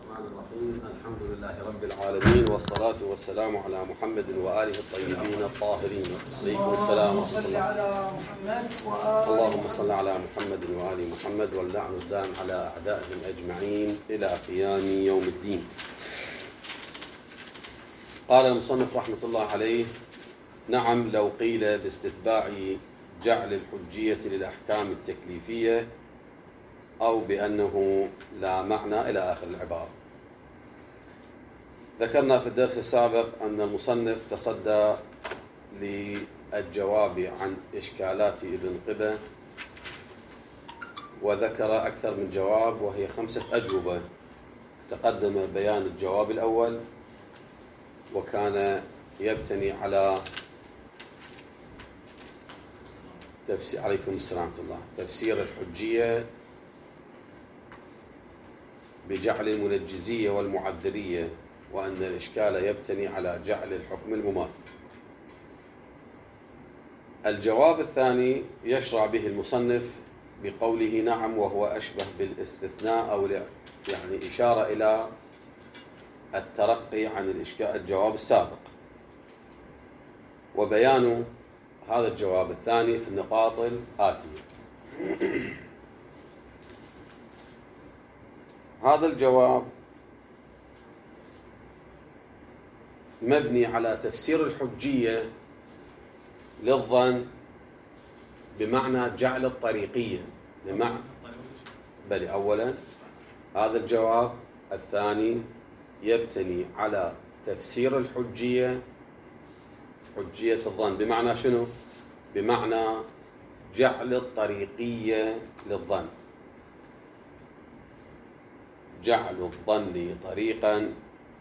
الرحمن الرحيم. الحمد لله رب العالمين، والصلاة والسلام على محمد وآله الطيبين الطاهرين. عليكم السلام ورحمة الله. اللهم صل على محمد وآل محمد، واللعن الدام على أعدائهم أجمعين إلى قيام يوم الدين. قال المصنف رحمة الله عليه: نعم، لو قيل باستتباع جعل الحجية للأحكام التكليفية أو بأنه لا معنى إلى آخر العبارة. ذكرنا في الدرس السابق أن المصنف تصدى للجواب عن إشكالات ابن قبة، وذكر أكثر من جواب وهي 5 أجوبة. تقدم بيان الجواب الأول، وكان يبتني على تفسير عليكم السلام ورحمة الله تفسير الحجية بجعل المنجزية والمعذرية، وأن الإشكال يبتني على جعل الحكم المماثل. الجواب الثاني يشرع به المصنف بقوله نعم، وهو أشبه بالاستثناء أو يعني إشارة إلى الترقي عن الجواب السابق، وبيان هذا الجواب الثاني في النقاط الآتية. هذا الجواب مبني على تفسير الحجية للظن بمعنى جعل الطريقية بل أولا هذا الجواب الثاني يبتني على تفسير الحجية، حجية الظن، بمعنى شنو؟ بمعنى جعل الطريقية للظن، جعل الظن طريقا،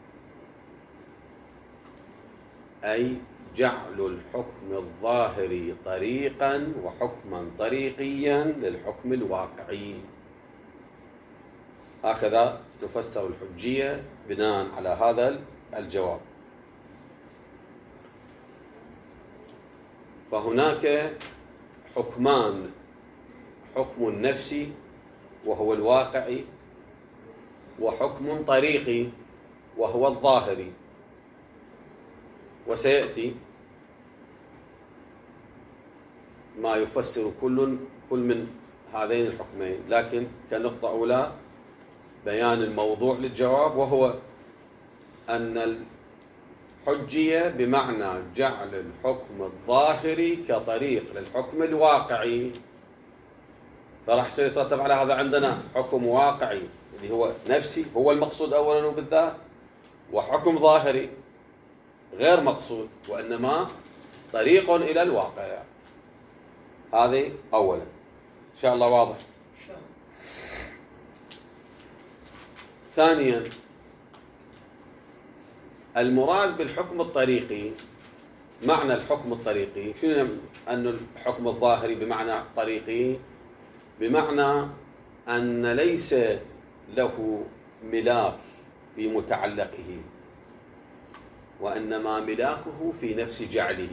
أي جعل الحكم الظاهري طريقا وحكما طريقيا للحكم الواقعي. هكذا تفسر الحجية بناء على هذا الجواب. فهناك حكمان: حكم نفسي وهو الواقعي، وحكم طريقي وهو الظاهري. وسيأتي ما يفسر كل من هذين الحكمين، لكن كنقطة أولى بيان الموضوع للجواب، وهو أن الحجية بمعنى جعل الحكم الظاهري كطريق للحكم الواقعي. فراح يصير يترتب على هذا عندنا حكم واقعي اللي هو نفسي، هو المقصود أولا وبالذات، وحكم ظاهري غير مقصود وإنما طريق إلى الواقع. هذه أولا، إن شاء الله واضح. ثانيا، المراد بالحكم الطريقي، معنى الحكم الطريقي شنو؟ أن الحكم الظاهري بمعنى طريقي بمعنى أن ليس له ملاك في متعلقه، وإنما ملاكه في نفس جعله.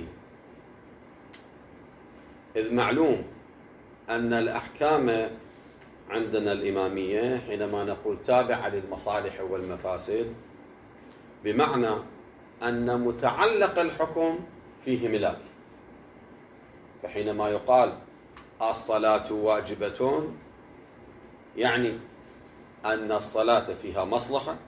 إذ معلوم أن الأحكام عندنا الإمامية حينما نقول تابعة للمصالح والمفاسد، بمعنى أن متعلق الحكم فيه ملاك. فحينما يقال الصلاة واجبة، يعني أن الصلاة فيها مصلحة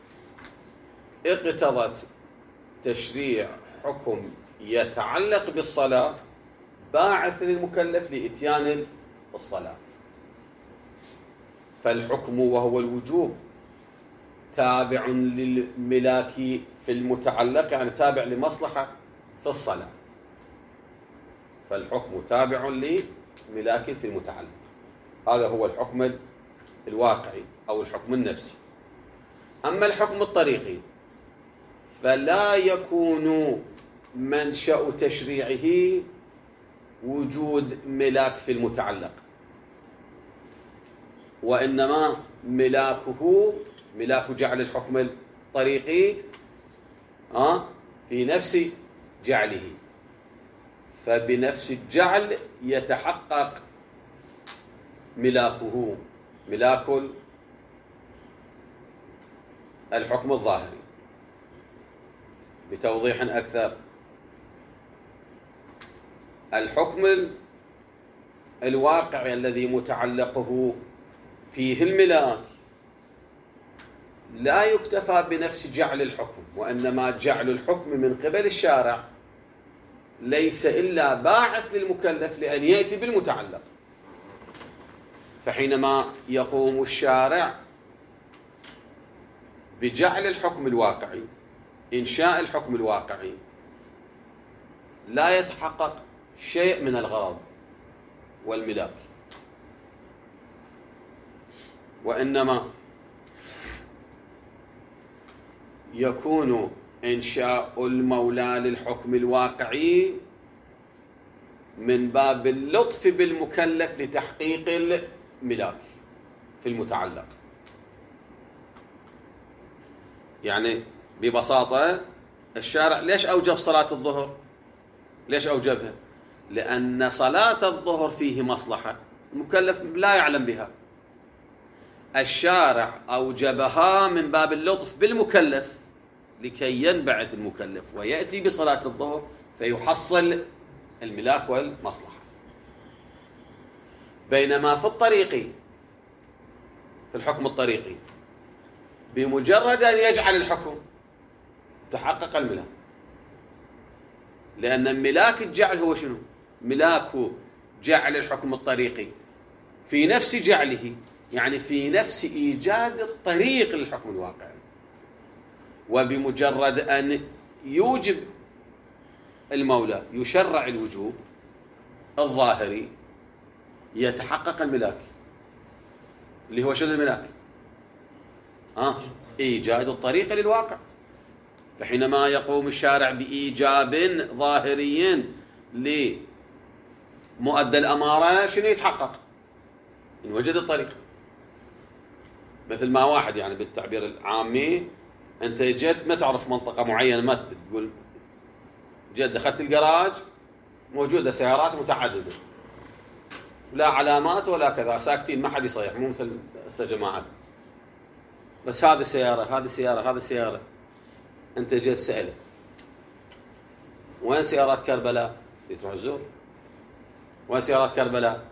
اقتضت تشريع حكم يتعلق بالصلاة باعث للمكلف لإتيان الصلاة. فالحكم وهو الوجوب تابع للملاك في المتعلق، يعني تابع لمصلحة في الصلاة. فالحكم تابع لملاك في المتعلق. هذا هو الحكم الواقعي أو الحكم النفسي. أما الحكم الطريقي فلا يكون منشأ تشريعه وجود ملاك في المتعلق، وإنما ملاك جعل الحكم الطريقي في نفس جعله. فبنفس الجعل يتحقق ملاكه، ملاك الحكم الظاهري. بتوضيح أكثر، الحكم الواقعي الذي متعلقه فيه الملاك لا يكتفى بنفس جعل الحكم، وإنما جعل الحكم من قبل الشارع ليس إلا باعث للمكلف لأن يأتي بالمتعلق. فحينما يقوم الشارع بجعل الحكم الواقعي، إنشاء الحكم الواقعي، لا يتحقق شيء من الغرض والملاك، وإنما يكون إنشاء المولى للحكم الواقعي من باب اللطف بالمكلف لتحقيق الملاك في المتعلق. يعني ببساطة الشارع ليش أوجب صلاة الظهر؟ ليش أوجبها؟ لأن صلاة الظهر فيه مصلحة المكلف لا يعلم بها. الشارع أوجبها من باب اللطف بالمكلف لكي ينبعث المكلف ويأتي بصلاة الظهر فيحصل الملاك والمصلحة. بينما في الطريقي، في الحكم الطريقي، بمجرد أن يجعل الحكم تحقق الملاك، لأن ملاك الجعل هو شنو؟ ملاك جعل الحكم الطريقي في نفس جعله، يعني في نفس إيجاد الطريق للحكم الواقعي. وبمجرد أن يوجب المولى يشرع الوجوب الظاهري يتحقق الملاك، اللي هو شنو الملاك؟ إيجاد الطريق للواقع. فحينما يقوم الشارع بإيجاب ظاهري لمؤدى الأمارة شنو يتحقق؟ إن وجد الطريق. مثل ما واحد يعني بالتعبير العامي، أنت جيت ما تعرف منطقة معينة، ما تقول جيت دخلت الجراج موجودة سيارات متعددة، لا علامات ولا كذا، ساكتين ما حد يصيح، مو مثل الجماعات، بس هذه سيارة هذه سيارة هذه سيارة. أنت جيت سألت وين سيارات كربلاء؟ تروح تزور وين سيارات كربلاء؟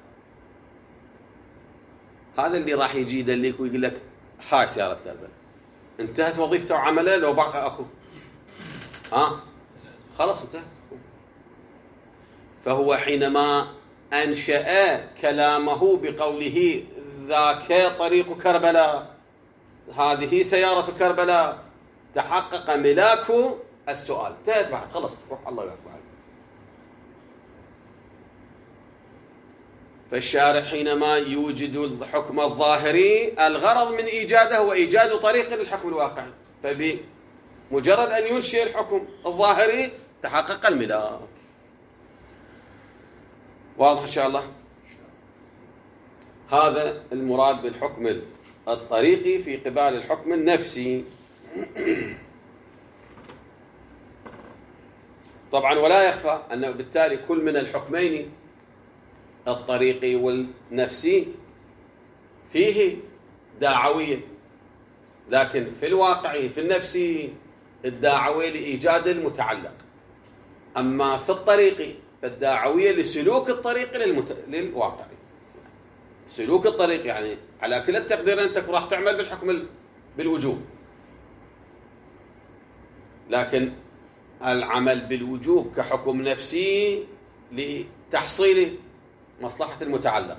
هذا اللي راح يجي يدليك ويقول لك هاي سيارة كربلاء. انتهت وظيفته وعمله. لو باقي اكو خلاص انتهت. فهو حينما أنشأ كلامه بقوله ذاك طريق كربلاء، هذه سيارة كربلاء، تحقق ملاك السؤال. انتهت بعد، خلص تروح الله يبارك بعد. فالشارع حينما يوجد الحكم الظاهري الغرض من إيجاده هو إيجاد طريق للحكم الواقعي، فبمجرد أن ينشئ الحكم الظاهري تحقق الملاك. واضح إن شاء الله؟ هذا المراد بالحكم الطريقي في قبال الحكم النفسي. طبعا ولا يخفى أنه بالتالي كل من الحكمين الطريقي والنفسي فيه داعوية، لكن في الواقع في النفسي الداعوية لإيجاد المتعلق، أما في الطريقي فالداعوية لسلوك الطريق للواقع. سلوك الطريق يعني على كل التقدير أنت راح تعمل بالحكم بالوجوب، لكن العمل بالوجوب كحكم نفسي لتحصيل مصلحة المتعلق.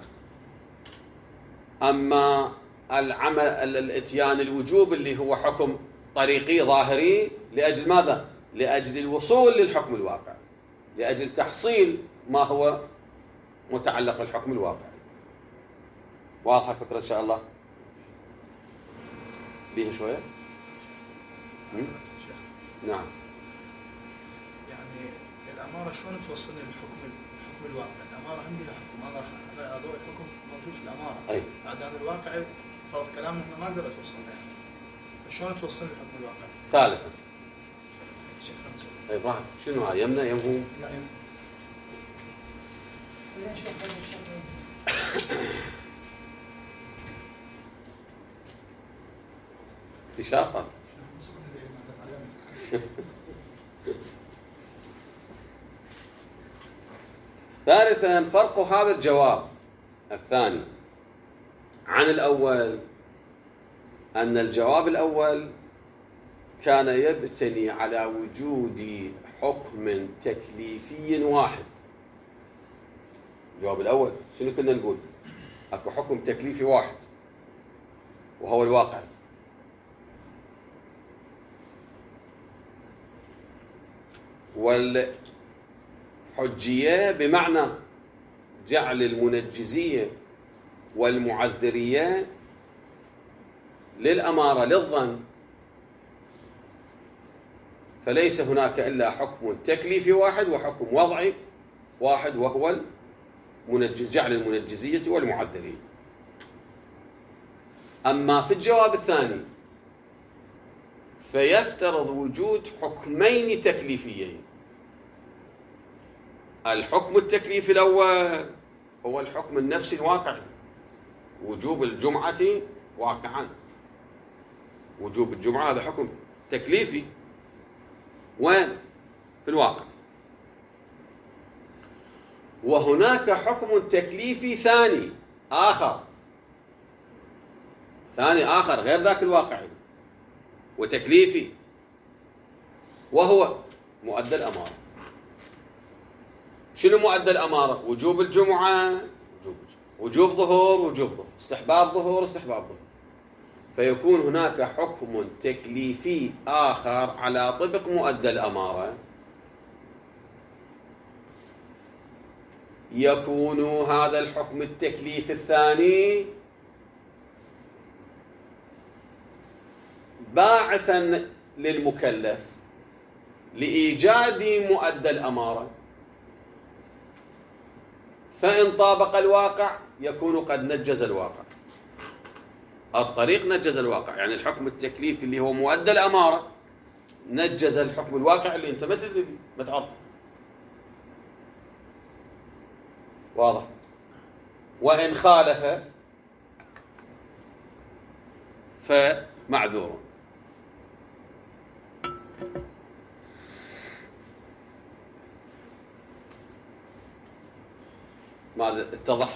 أما العمل الاتيان الوجوب اللي هو حكم طريقي ظاهري لأجل ماذا؟ لأجل الوصول للحكم الواقع، لأجل تحصيل ما هو متعلق الحكم الواقعي. واضحة الفكرة إن شاء الله؟ بيها شوية؟ نعم. يعني الأمارة شلون توصلني للحكم الواقع؟ الأمارة عندي حكم، أنا راح أضوء الحكم موجود في الأمارة. أي. عدم الواقعي فرض كلامنا إحنا ما نقدر توصلنا يعني. شلون توصلني للحكم الواقعي؟ ثالثا. أي إبراهيم شنو هاي يمنا يمهم؟ لا يم. اكتشافها. ثالثا، فرق هذا الجواب الثاني عن الأول أن الجواب الأول كان يبتني على وجود حكم تكليفي واحد. الجواب الأول شنو كنا نقول؟ أكو حكم تكليفي واحد وهو الواقع. والحجية بمعنى جعل المنجزية والمعذرية للأمارة للظن، فليس هناك إلا حكم تكليفي واحد وحكم وضعي واحد، وهو جعل المنجزية والمعذرية. أما في الجواب الثاني فيفترض وجود حكمين تكليفيين. الحكم التكليفي الأول هو الحكم النفسي الواقعي، وجوب الجمعة واقعا. وجوب الجمعة هذا حكم تكليفي، وين؟ في الواقع. وهناك حكم تكليفي ثاني آخر غير ذاك الواقعي وتكليفي، وهو مؤدى الأمارة. شنو مؤدى الأمارة؟ وجوب الجمعة، وجوب ظهور، استحباب ظهور. فيكون هناك حكم تكليفي آخر على طبق مؤدى الأمارة، يكون هذا الحكم التكليفي الثاني باعثا للمكلف لإيجاد مؤدى الأمارة، فإن طابق الواقع يكون قد نجز الواقع. الطريق نجز الواقع، يعني الحكم التكليفي اللي هو مؤدى الأمارة نجز الحكم الواقع اللي أنت ما تدري ما تعرفه. واضح؟ وإن خالف فمعذور. ماذا اتضح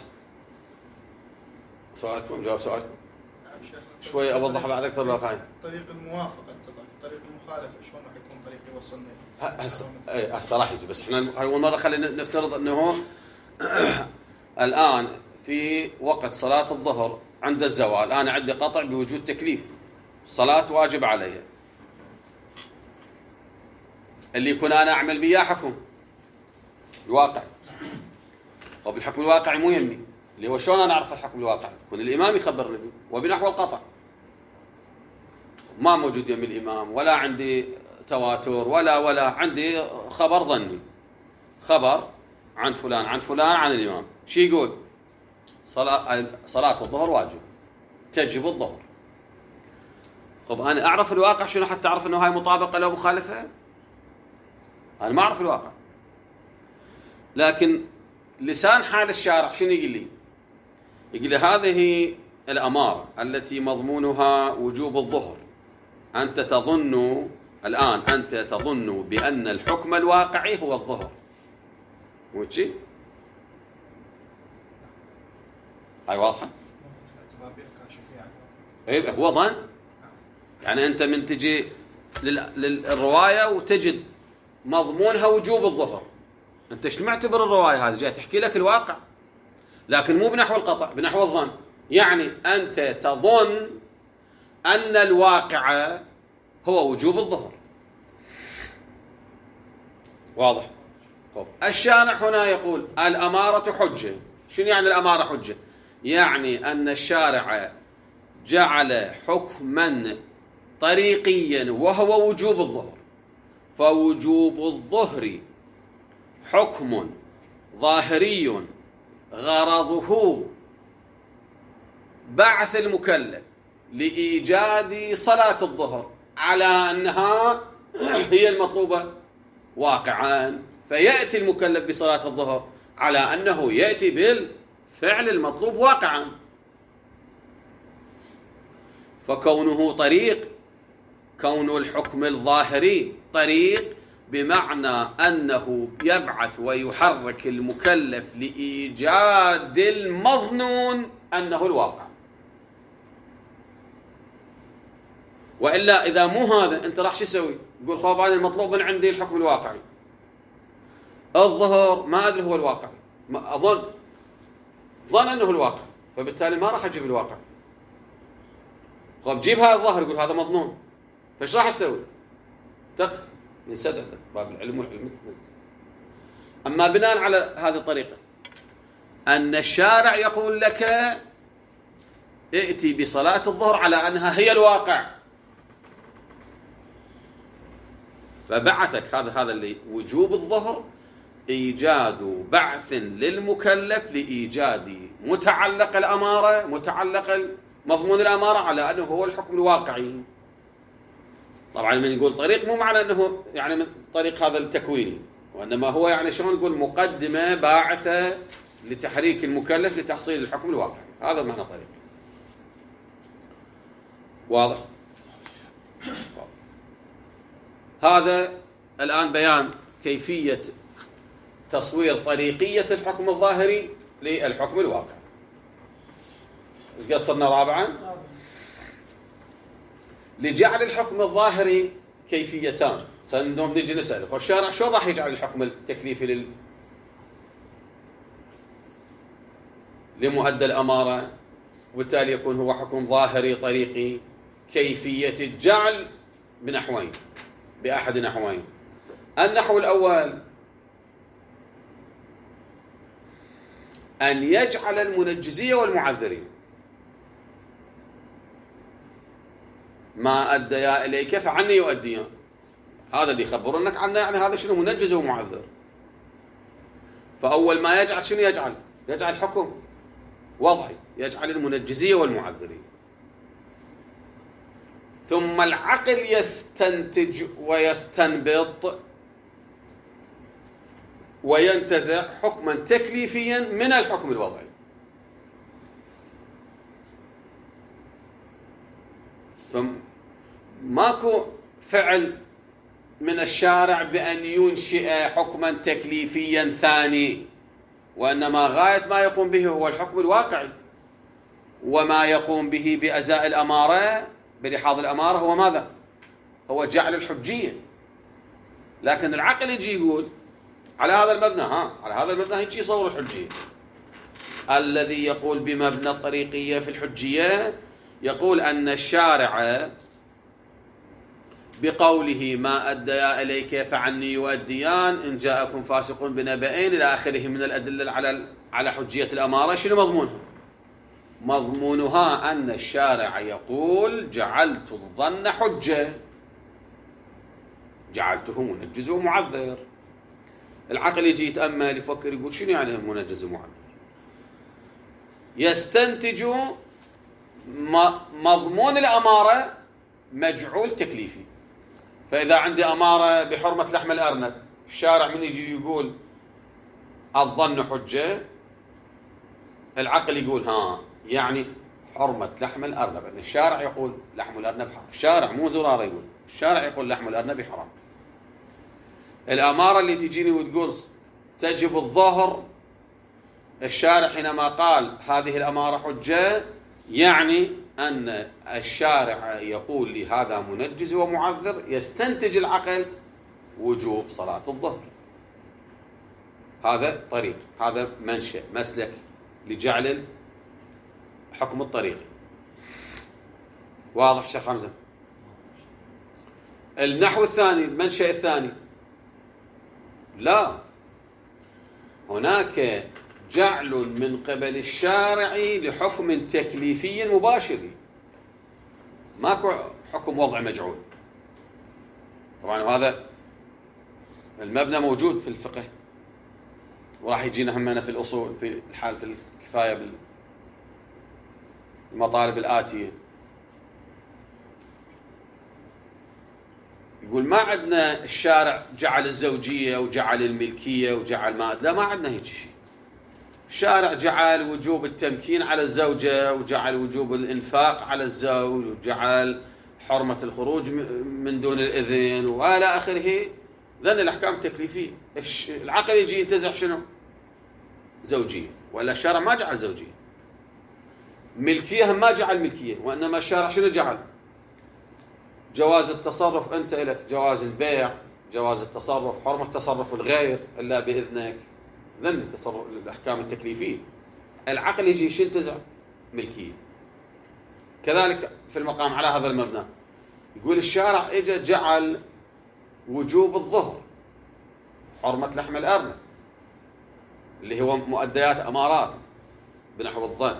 سؤالكم؟ جواب سؤالكم شوي أوضح بعد أكثر الواقعين. طريق الموافقة اتضح، طريق المخالفة شلون راح يكون طريق يوصلنا؟ هسه راح يجي، بس احنا أول مرة خلينا نفترض أنه الآن في وقت صلاة الظهر عند الزوال أنا عندي قطع بوجود تكليف، صلاة واجب علي، اللي يكون أنا أعمل بيه حكم الواقع. طب الحكم الواقعي مو يمي، اللي هو شلون أنا أعرف الحكم الواقعي؟ يكون الإمام يخبرني به وبنحو القطع. ما موجود يمي الإمام، ولا عندي تواتر ولا عندي خبر ظني، خبر عن فلان عن الإمام. شو يقول؟ صلاة الظهر واجب، تجب الظهر. طب أنا أعرف الواقع شنو حتى أعرف أنه هاي مطابقة لو مخالفة؟ أنا ما أعرف الواقع، لكن لسان حال الشارع شنو يقول لي؟ يقول لي هذه الأمارة التي مضمونها وجوب الظهر، أنت تظن بأن الحكم الواقعي هو الظهر، مو شيء؟ هاي واضحة؟ ايه هو ظن. يعني أنت من تجي للرواية وتجد مضمونها وجوب الظهر، أنت ايش معتبر الرواية هذه؟ جاي تحكي لك الواقع، لكن مو بنحو القطع، بنحو الظن. يعني أنت تظن أن الواقع هو وجوب الظهر. واضح؟ طب الشارع هنا يقول الأمارة حجة. شنو يعني الأمارة حجة؟ يعني أن الشارع جعل حكما طريقيا وهو وجوب الظهر، فوجوب الظهر حكم ظاهري غرضه بعث المكلف لإيجاد صلاة الظهر على أنها هي المطلوبة واقعا، فيأتي المكلف بصلاة الظهر على أنه يأتي بالفعل المطلوب واقعا. فكونه طريق كون الحكم الظاهري طريق بمعنى أنه يبعث ويحرك المكلف لإيجاد المظنون أنه الواقع. وإلا إذا مو هذا أنت راح شو تسوي؟ تقول خوف أنا المطلوب من عندي الحكم الواقعي، الظهر ما أدري هو الواقع، ظن أنه الواقع، فبالتالي ما راح أجيب الواقع. جيب هذا الظهر يقول هذا مظنون، فايش راح تسوي؟ ينسد باب العلم والعلم. أما بناء على هذه الطريقة أن الشارع يقول لك ائتي بصلاة الظهر على أنها هي الواقع، فبعثك هذا اللي وجوب الظهر إيجاد بعث للمكلف لإيجاد متعلق الأمارة، متعلق مضمون الأمارة على أنه هو الحكم الواقعي. طبعا من يقول طريق مو معنى أنه يعني من طريق هذا التكويني، وإنما هو يعني شلون نقول مقدمة باعثة لتحريك المكلف لتحصيل الحكم الواقعي. هذا معنى طريق. واضح؟ هذا الآن بيان كيفية تصوير طريقية الحكم الظاهري للحكم الواقعي. قصرنا رابعا لجعل الحكم الظاهري كيفيتان. سندوم نجي نسأل الشارع شو راح يجعل الحكم التكليفي لمؤدى الأمارة، وبالتالي يكون هو حكم ظاهري طريقي. كيفية الجعل بنحوين، بأحد نحوين. النحو الأول أن يجعل المنجزية والمعذرين ما أديا إليك فعني يؤديان. هذا اللي يخبرونك عنه، يعني هذا شنو؟ منجز ومعذر. فأول ما يجعل شنو يجعل حكم وضعي، يجعل المنجزية والمعذرين. ثم العقل يستنتج ويستنبط وينتزع حكما تكليفيا من الحكم الوضعي. فماكو فعل من الشارع بأن ينشئ حكما تكليفيا ثاني، وإنما غاية ما يقوم به هو الحكم الواقعي. وما يقوم به بأزاء الأمارة بلحاظ الأمارة هو ماذا؟ هو جعل الحجية. لكن العقل يجي يقول على هذا المبنى، على هذا المبنى يجي يصور الحجية. الذي يقول بمبنى الطريقية في الحجية يقول أن الشارع بقوله ما أديا إليك فعني يؤديان إن جاءكم فاسق بنبأين إلى آخره من الأدلة على حجية الأمارة، شنو مضمونها؟ مضمونها أن الشارع يقول جعلت الظن حجة، جعلته منجز ومعذر. العقل يجي يتأمل يفكر يقول شنو يعني منجز ومعذر؟ يستنتج مضمون الأمارة مجعول تكليفي. فإذا عندي أمارة بحرمة لحم الأرنب، الشارع من يجي يقول الظن حجة، العقل يقول يعني حرمة لحم الأرنب، يعني الشارع يقول لحم الأرنب حرام. الشارع مو زرارة يقول، الشارع يقول لحم الأرنب حرام. الأمارة اللي تجيني وتقول تجب الظهر، الشارع حينما قال هذه الأمارة حجة يعني أن الشارع يقول لي هذا منجز ومعذر، يستنتج العقل وجوب صلاة الظهر. هذا طريق، هذا منشأ مسلك لجعل حكم الطريقي. واضح شيخ حمزة؟ النحو الثاني، المنشأ الثاني، لا، هناك جعل من قبل الشارع لحكم تكليفي مباشر، ماكو حكم وضع مجعول. طبعا وهذا المبنى موجود في الفقه، وراح يجينا همنا في الأصول في الحال في الكفاية بالمطالب الآتية. يقول ما عندنا الشارع جعل الزوجية وجعل الملكية وجعل ما عندنا هيك شيء. الشارع جعل وجوب التمكين على الزوجة، وجعل وجوب الإنفاق على الزوج، وجعل حرمة الخروج من دون الإذن وإلى آخره. ذن الأحكام التكليفية. العقل يجي ينتزع شنو؟ زوجية، ولا الشارع ما جعل زوجية. ملكية ما جعل ملكية، وإنما الشارع شنو جعل؟ جواز التصرف أنت لك، جواز البيع، جواز التصرف، حرمة تصرف الغير إلا بإذنك. ذن التصرف الأحكام التكليفية. العقل يجي ينتزع ملكية. كذلك في المقام على هذا المبنى يقول الشارع اجى جعل وجوب الظهر، حرمة لحم الأرنب اللي هو مؤديات أمارات بنحو الظن.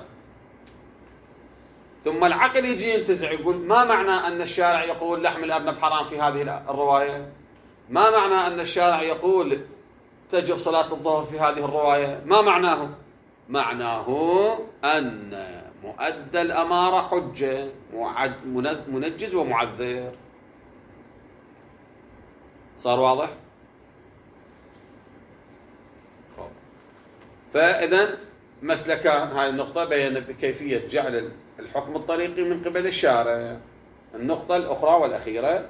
ثم العقل يجي ينتزع يقول ما معنى أن الشارع يقول لحم الأرنب حرام في هذه الرواية؟ ما معنى أن الشارع يقول تجب صلاة الظهر في هذه الرواية؟ ما معناه؟ معناه أن مؤدى الأمارة حجة، منجز ومعذر. صار واضح؟ فإذا مسلكان. هذه النقطة بين بكيفية جعل الحكم الطريقي من قبل الشارع. النقطة الأخرى والأخيرة،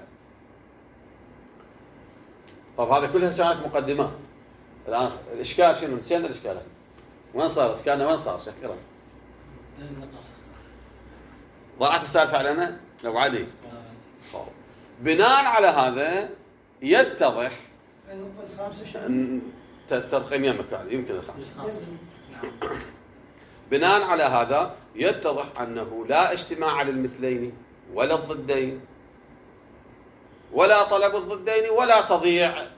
طب هذا كلها كانت مقدمات. الآن الإشكال شنو؟ نسينا الإشكال. وين صار إشكالنا؟ وين صار؟ شكرا. ضاعت السالفة علينا لو عادي. بناء على هذا يتضح ترقيم يمك هذا يمكن الخامسة. بناء على هذا يتضح أنه لا اجتماع للمثلين ولا الضدين، ولا طلب الضدين، ولا تضييع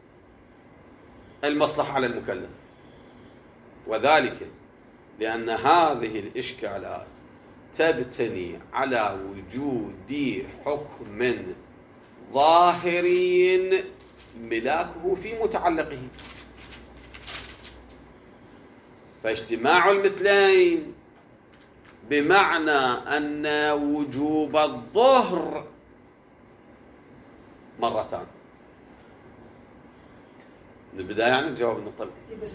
المصلحة على المكلف. وذلك لأن هذه الإشكالات تبتني على وجود حكم ظاهري ملاكه في متعلقه. فاجتماع المثلين بمعنى أن وجوب الظهر مرتان. البداية يعني الجواب النقطة.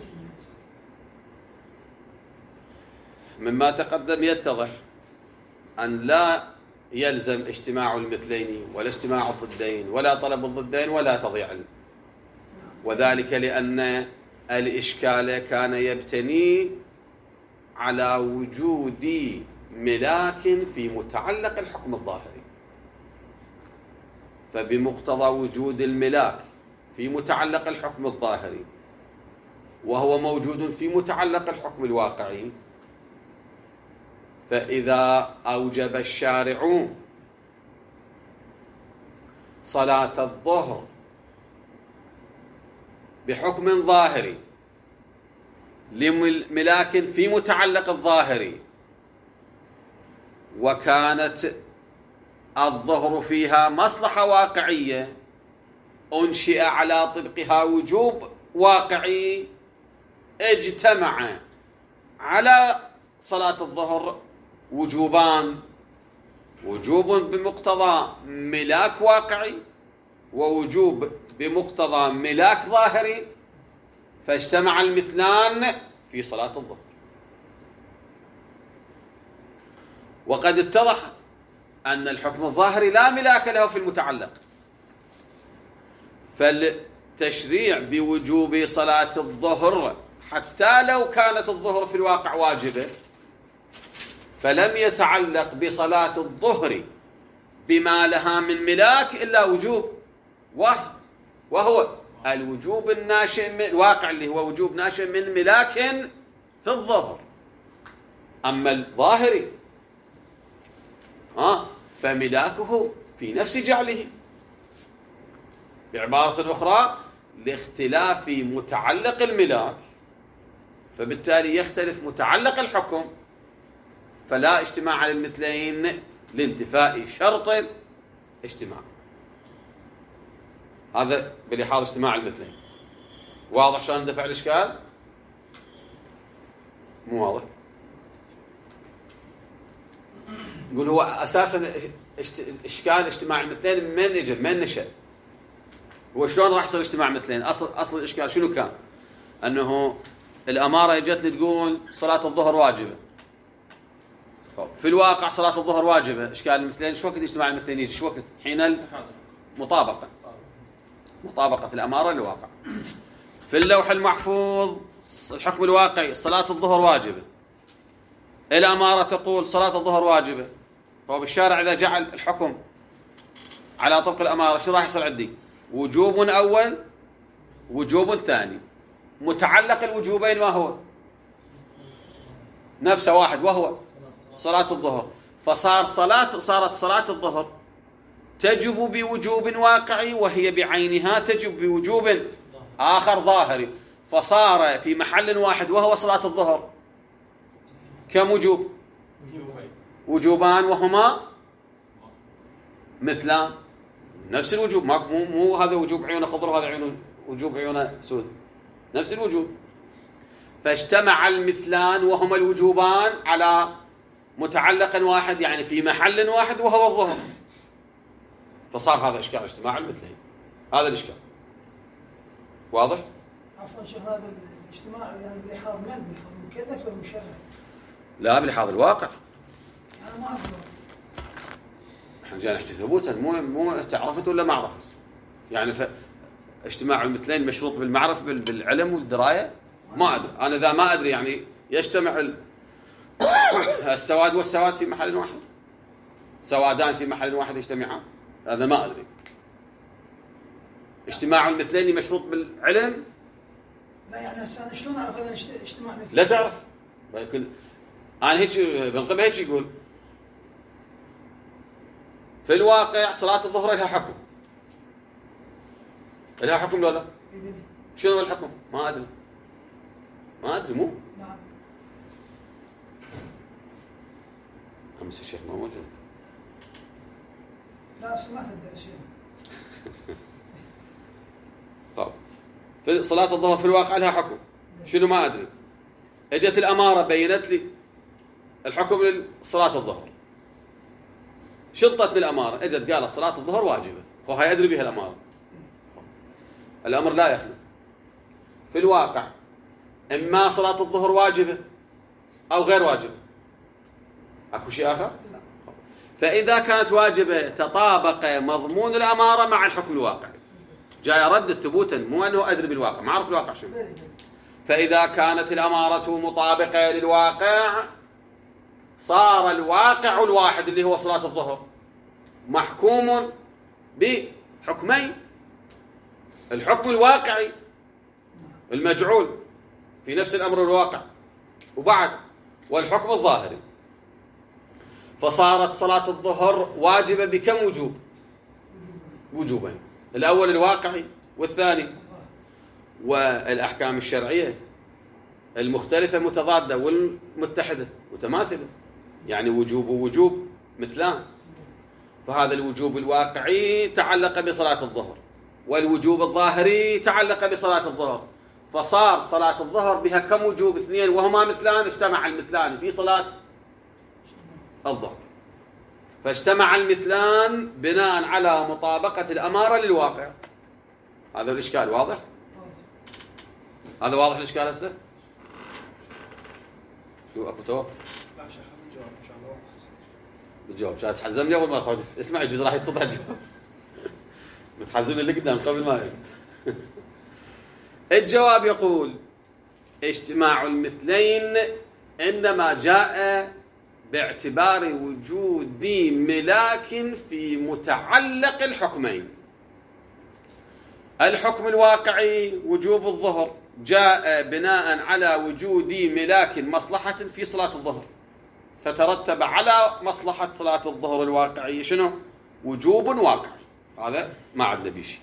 مما تقدم يتضح أن لا يلزم اجتماع المثلين ولا اجتماع الضدين ولا طلب الضدين ولا تضيع. وذلك لأن الإشكال كان يبتني على وجود ملاك في متعلق الحكم الظاهري. فبمقتضى وجود الملاك في متعلق الحكم الظاهري وهو موجود في متعلق الحكم الواقعي، فإذا أوجب الشارع صلاة الظهر بحكم ظاهري لملاك في متعلق الظاهري، وكانت الظهر فيها مصلحة واقعية أنشئ على طبقها وجوب واقعي، اجتمع على صلاة الظهر وجوبان: وجوب بمقتضى ملاك واقعي، ووجوب بمقتضى ملاك ظاهري، فاجتمع المثلان في صلاة الظهر. وقد اتضح أن الحكم الظاهري لا ملاك له في المتعلق، فالتشريع بوجوب صلاة الظهر حتى لو كانت الظهر في الواقع واجبة فلم يتعلق بصلاة الظهر بما لها من ملاك إلا وجوب واحد، وهو الوجوب الناشئ من الواقع، اللي هو وجوب ناشئ من ملاك في الظهر. أما الظاهري فملاكه في نفس جعله. بعبارة أخرى، لاختلاف متعلق الملاك فبالتالي يختلف متعلق الحكم، فلا اجتماع على المثلين لانتفاء شرط الاجتماع. هذا بلحاظ اجتماع المثلين. واضح شلون ندفع الإشكال؟ مو واضح؟ يقول هو أساسا إشكال اجتماع المثلين من نشأ؟ هو شلون راح يصير اجتماع مثلين؟ أصل الإشكال شنو كان؟ أنه الأمارة اجتني تقول صلاة الظهر واجبة، في الواقع صلاة الظهر واجبة. إشكال المثلين شو وقت اجتماع المثلين يجي؟ شو وقت؟ حين المطابقة، مطابقة الأمارة للواقع. في اللوح المحفوظ الحكم الواقعي صلاة الظهر واجبة، الأمارة تقول صلاة الظهر واجبة، فهو بالشارع إذا جعل الحكم على طبق الأمارة شو راح يصير عندي؟ وجوب أول، وجوب ثاني. متعلق الوجوبين ما هو؟ نفسه واحد، وهو صلاة الظهر. صارت صلاة الظهر تجب بوجوب واقعي، وهي بعينها تجب بوجوب آخر ظاهري، فصار في محل واحد وهو صلاة الظهر كم وجوب؟ وجوبان، وهما مثلان، نفس الوجوب. مو هذا وجوب عيونه خضر وهذا وجوب عيونه سود، نفس الوجوب. فاجتمع المثلان وهما الوجوبان على متعلق واحد، يعني في محل واحد وهو الظهر، فصار هذا إشكال اجتماع المثلين. هذا الإشكال واضح؟ عفوا شيخ، هذا الاجتماع يعني بلحاظ من؟ بلحاظ المكلف ولا المشرع؟ لا، بلحاظ الواقع. أنا ما أعرف. احنا جاي نحكي ثبوتا، مو تعرفت ولا ما عرفت. يعني اجتماع المثلين مشروط بالمعرفة بالعلم والدراية. ما أدري أنا، إذا ما أدري يعني يجتمع السواد والسواد في محل واحد، سوادان في محل واحد يجتمعان، هذا ما أدري. اجتماع المثلين مشروط بالعلم. لا يعني أنا شلون أعرف هذا اجتماع مثلين؟ لا تعرف. لكن أنا هيك بنقبل هيك يقول في الواقع صلاة الظهر لها حكم. لها حكم ولا لا؟ شنو الحكم؟ ما أدري مو؟ نعم. أمس الشيخ ما موجود. لا سمعت الدرس فيها. طيب، في صلاة الظهر في الواقع لها حكم. شنو؟ ما أدري. اجت الأمارة بينت لي الحكم لصلاة الظهر، شطت بالأمارة، اجت قالت صلاة الظهر واجبة، هاي أدري بها الأمارة. الأمر لا يخلو. في الواقع إما صلاة الظهر واجبة أو غير واجبة. أكو شيء آخر؟ لا. فإذا كانت واجبة تطابق مضمون الأمارة مع الحكم الواقعي. جاي أرد ثبوتا، مو أنه أدري بالواقع، ما أعرف الواقع شنو. فإذا كانت الأمارة مطابقة للواقع صار الواقع الواحد اللي هو صلاة الظهر محكوم بحكمين: الحكم الواقعي المجعول في نفس الأمر الواقع، وبعد والحكم الظاهري. فصارت صلاة الظهر واجبة بكم وجوب؟ وجوبين: الأول الواقعي، والثاني والأحكام الشرعية المختلفة متضادة والمتحدة متماثلة، يعني وجوب ووجوب مثلان. فهذا الوجوب الواقعي تعلق بصلاة الظهر، والوجوب الظاهري تعلق بصلاة الظهر، فصار صلاة الظهر بها كم وجوب؟ اثنين، وهما مثلان. اجتمع المثلان في صلاة الظهر، فاجتمع المثلان بناء على مطابقة الأمارة للواقع. هذا الإشكال واضح؟ هذا واضح الإشكال هسه؟ شو أكو توقف؟ لا شيخ الجواب إن شاء الله واضح. الجواب شاهد تحزمني أول ما أخذ. اسمع يجوز راح يتضح الجواب. بتحزمني اللي قدام قبل ما الجواب يقول: اجتماع المثلين إنما جاء باعتبار وجود ملاك في متعلق الحكمين. الحكم الواقعي وجوب الظهر جاء بناء على وجود ملاك مصلحة في صلاة الظهر، فترتب على مصلحة صلاة الظهر الواقعية شنو؟ وجوب واقعي. هذا ما عندنا بشيء.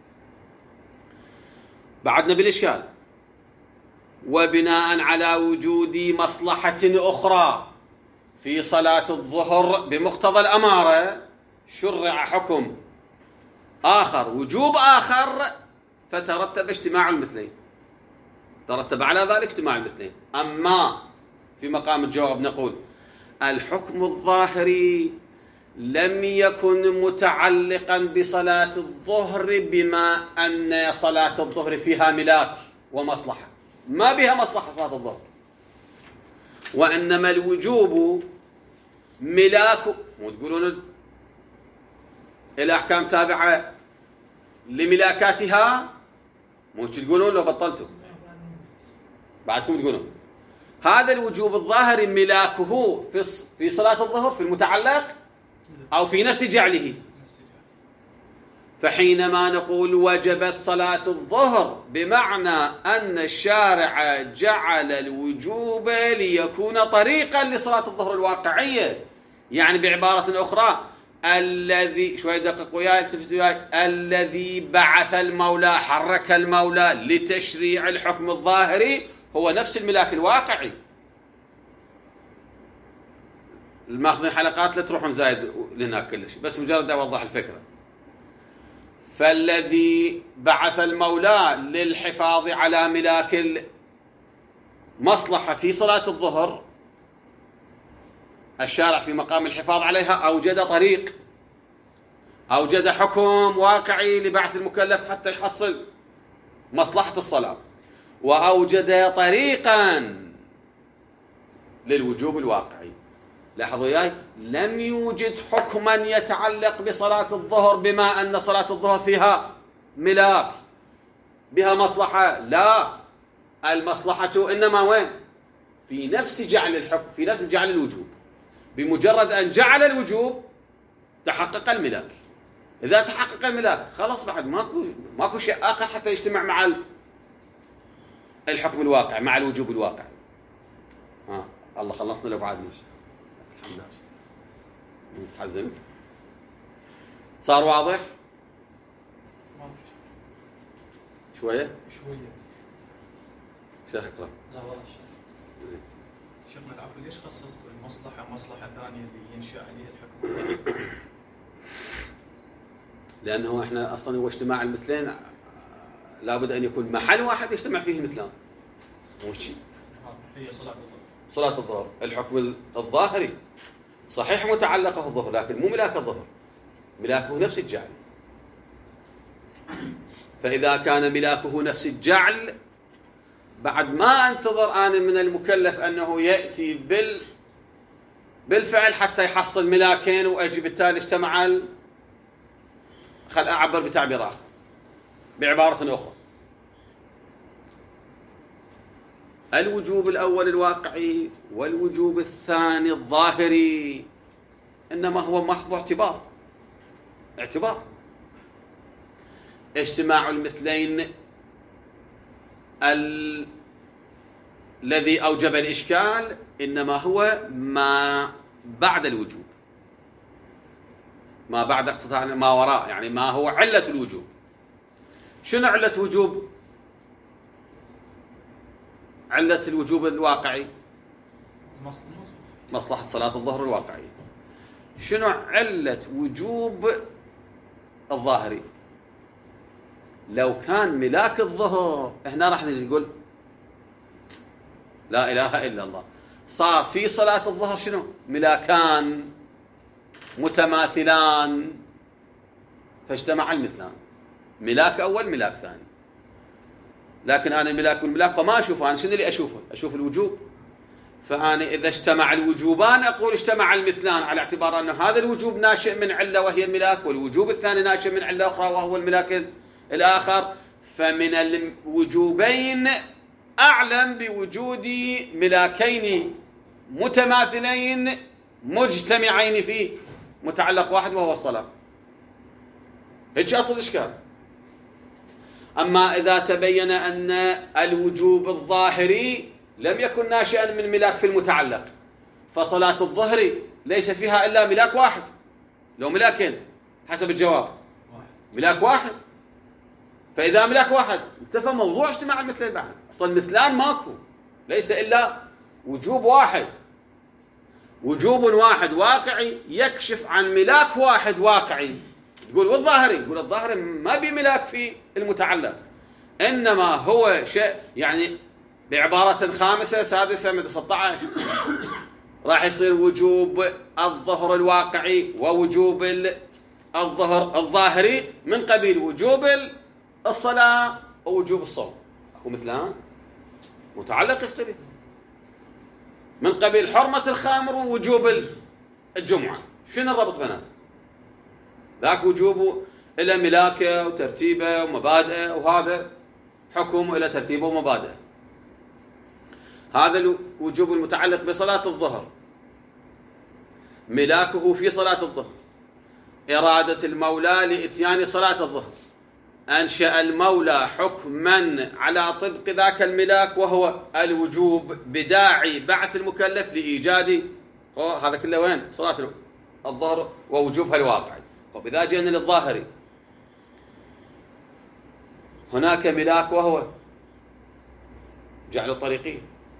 بعدنا بالإشكال: وبناء على وجود مصلحة أخرى في صلاة الظهر بمقتضى الأمارة شرع حكم آخر، وجوب آخر، فترتب اجتماع المثلين. ترتب على ذلك اجتماع المثلين. أما في مقام الجواب نقول: الحكم الظاهري لم يكن متعلقا بصلاة الظهر، بما أن صلاة الظهر فيها ملاك ومصلحة، ما بها مصلحة صلاة الظهر، وإنما الوجوب ملاك، مو تقولون الأحكام تابعة لملاكاتها، مو تقولون لو بطلتوا بعدكم تقولون هذا الوجوب الظاهري ملاكه في صلاة الظهر في المتعلق أو في نفس جعله. فحينما نقول وجبت صلاة الظهر بمعنى أن الشارع جعل الوجوب ليكون طريقا لصلاة الظهر الواقعية، يعني بعبارة أخرى الذي شوي دقق وياي التفت وياي الذي بعث المولى حرك المولى لتشريع الحكم الظاهري هو نفس الملاك الواقعي. الماخذين حلقات لا تروحون زايد لنا كلش، بس مجرد أوضح الفكرة. فالذي بعث المولى للحفاظ على ملاك المصلحة في صلاة الظهر، الشارع في مقام الحفاظ عليها أوجد طريق، أوجد حكم واقعي لبعث المكلف حتى يحصل مصلحة الصلاة، وأوجد طريقا للوجوب الواقعي. لاحظوا وياي، لم يوجد حكما يتعلق بصلاة الظهر بما أن صلاة الظهر فيها ملاك بها مصلحة، لا، المصلحة إنما وين؟ في نفس جعل الحكم، في نفس جعل الوجوب. بمجرد أن جعل الوجوب تحقق الملاك. إذا تحقق الملاك خلاص بعد ماكو شيء آخر حتى يجتمع مع الحكم الواقع، مع الوجوب الواقع. الله خلصنا لو بعد ماشي الحمد لله. تحزنت؟ صار واضح؟ شوية؟ شيخ اقرأ. لا والله شيخ. زين. شيخنا العفو، ليش خصصت المصلحة مصلحة ثانية اللي ينشأ عليها الحكم؟ لأنه احنا أصلا هو اجتماع المثلين لابد أن يكون محل واحد يجتمع فيه المثلان. مو شيء. هي صلاة الظهر. صلاة الظهر الحكم الظاهري صحيح متعلقه الظهر، لكن مو ملاك الظهر، ملاكه نفس الجعل. فإذا كان ملاكه نفس الجعل بعد ما انتظر أنا من المكلف أنه يأتي بالفعل حتى يحصل ملاكين وأجي بالتالي اجتمع خل أعبر بتعبير آخر بعبارة أخرى. الوجوب الأول الواقعي والوجوب الثاني الظاهري إنما هو محض اعتبار اجتماع المثلين الذي أوجب الإشكال إنما هو ما بعد الوجوب، ما بعد اقصد ما وراء، يعني ما هو علة الوجوب. شنو علة وجوب؟ علة الوجوب الواقعي مصلحة صلاة الظهر الواقعية. شنو علة وجوب الظاهري؟ لو كان ملاك الظهر هنا راح نجي نقول لا إله إلا الله، صار في صلاة الظهر شنو؟ ملاكان متماثلان فاجتمع المثلان، ملاك أول ملاك ثاني. لكن أنا ملاك والملاك فما أشوفه، أنا شنو اللي أشوفه؟ أشوف الوجوب. فأنا إذا اجتمع الوجوبان أقول اجتمع المثلان، على اعتبار أن هذا الوجوب ناشئ من علة وهي الملاك، والوجوب الثاني ناشئ من علة أخرى وهو الملاك الآخر. فمن الوجوبين أعلم بوجود ملاكين متماثلين مجتمعين في متعلق واحد وهو الصلاة. هيك أصل الإشكال. أما إذا تبين أن الوجوب الظاهري لم يكن ناشئا من ملاك في المتعلق، فصلاة الظهر ليس فيها إلا ملاك واحد، لو ملاكين حسب الجواب ملاك واحد. فإذا ملاك واحد انتفى موضوع اجتماع المثلين بعد. أصلا المثلان ماكو، ليس إلا وجوب واحد، وجوب واحد واقعي يكشف عن ملاك واحد واقعي. تقول والظاهري، يقول الظاهري ما بملاك في المتعلق، إنما هو شيء يعني بعبارة خامسة سادسة من 16 راح يصير وجوب الظهر الواقعي ووجوب الظهر الظاهري من قبيل وجوب الصلاة ووجوب الصوم. أكو مثلان متعلق يختلف، من قبيل حرمة الخمر ووجوب الجمعة. شنو الربط بيناتهم؟ ذاك وجوب إلى ملاكه وترتيبه ومبادئه، وهذا حكم إلى ترتيبه ومبادئه. هذا الوجوب المتعلق بصلاة الظهر، ملاكه في صلاة الظهر، إرادة المولى لإتيان صلاة الظهر، أنشأ المولى حكما على طبق ذاك الملاك وهو الوجوب بداعي بعث المكلف لإيجاد هذا كله وين؟ صلاة الظهر ووجوبها الواقعي. طب إذا جئنا للظاهري، هناك ملاك وهو جعل الطريقين،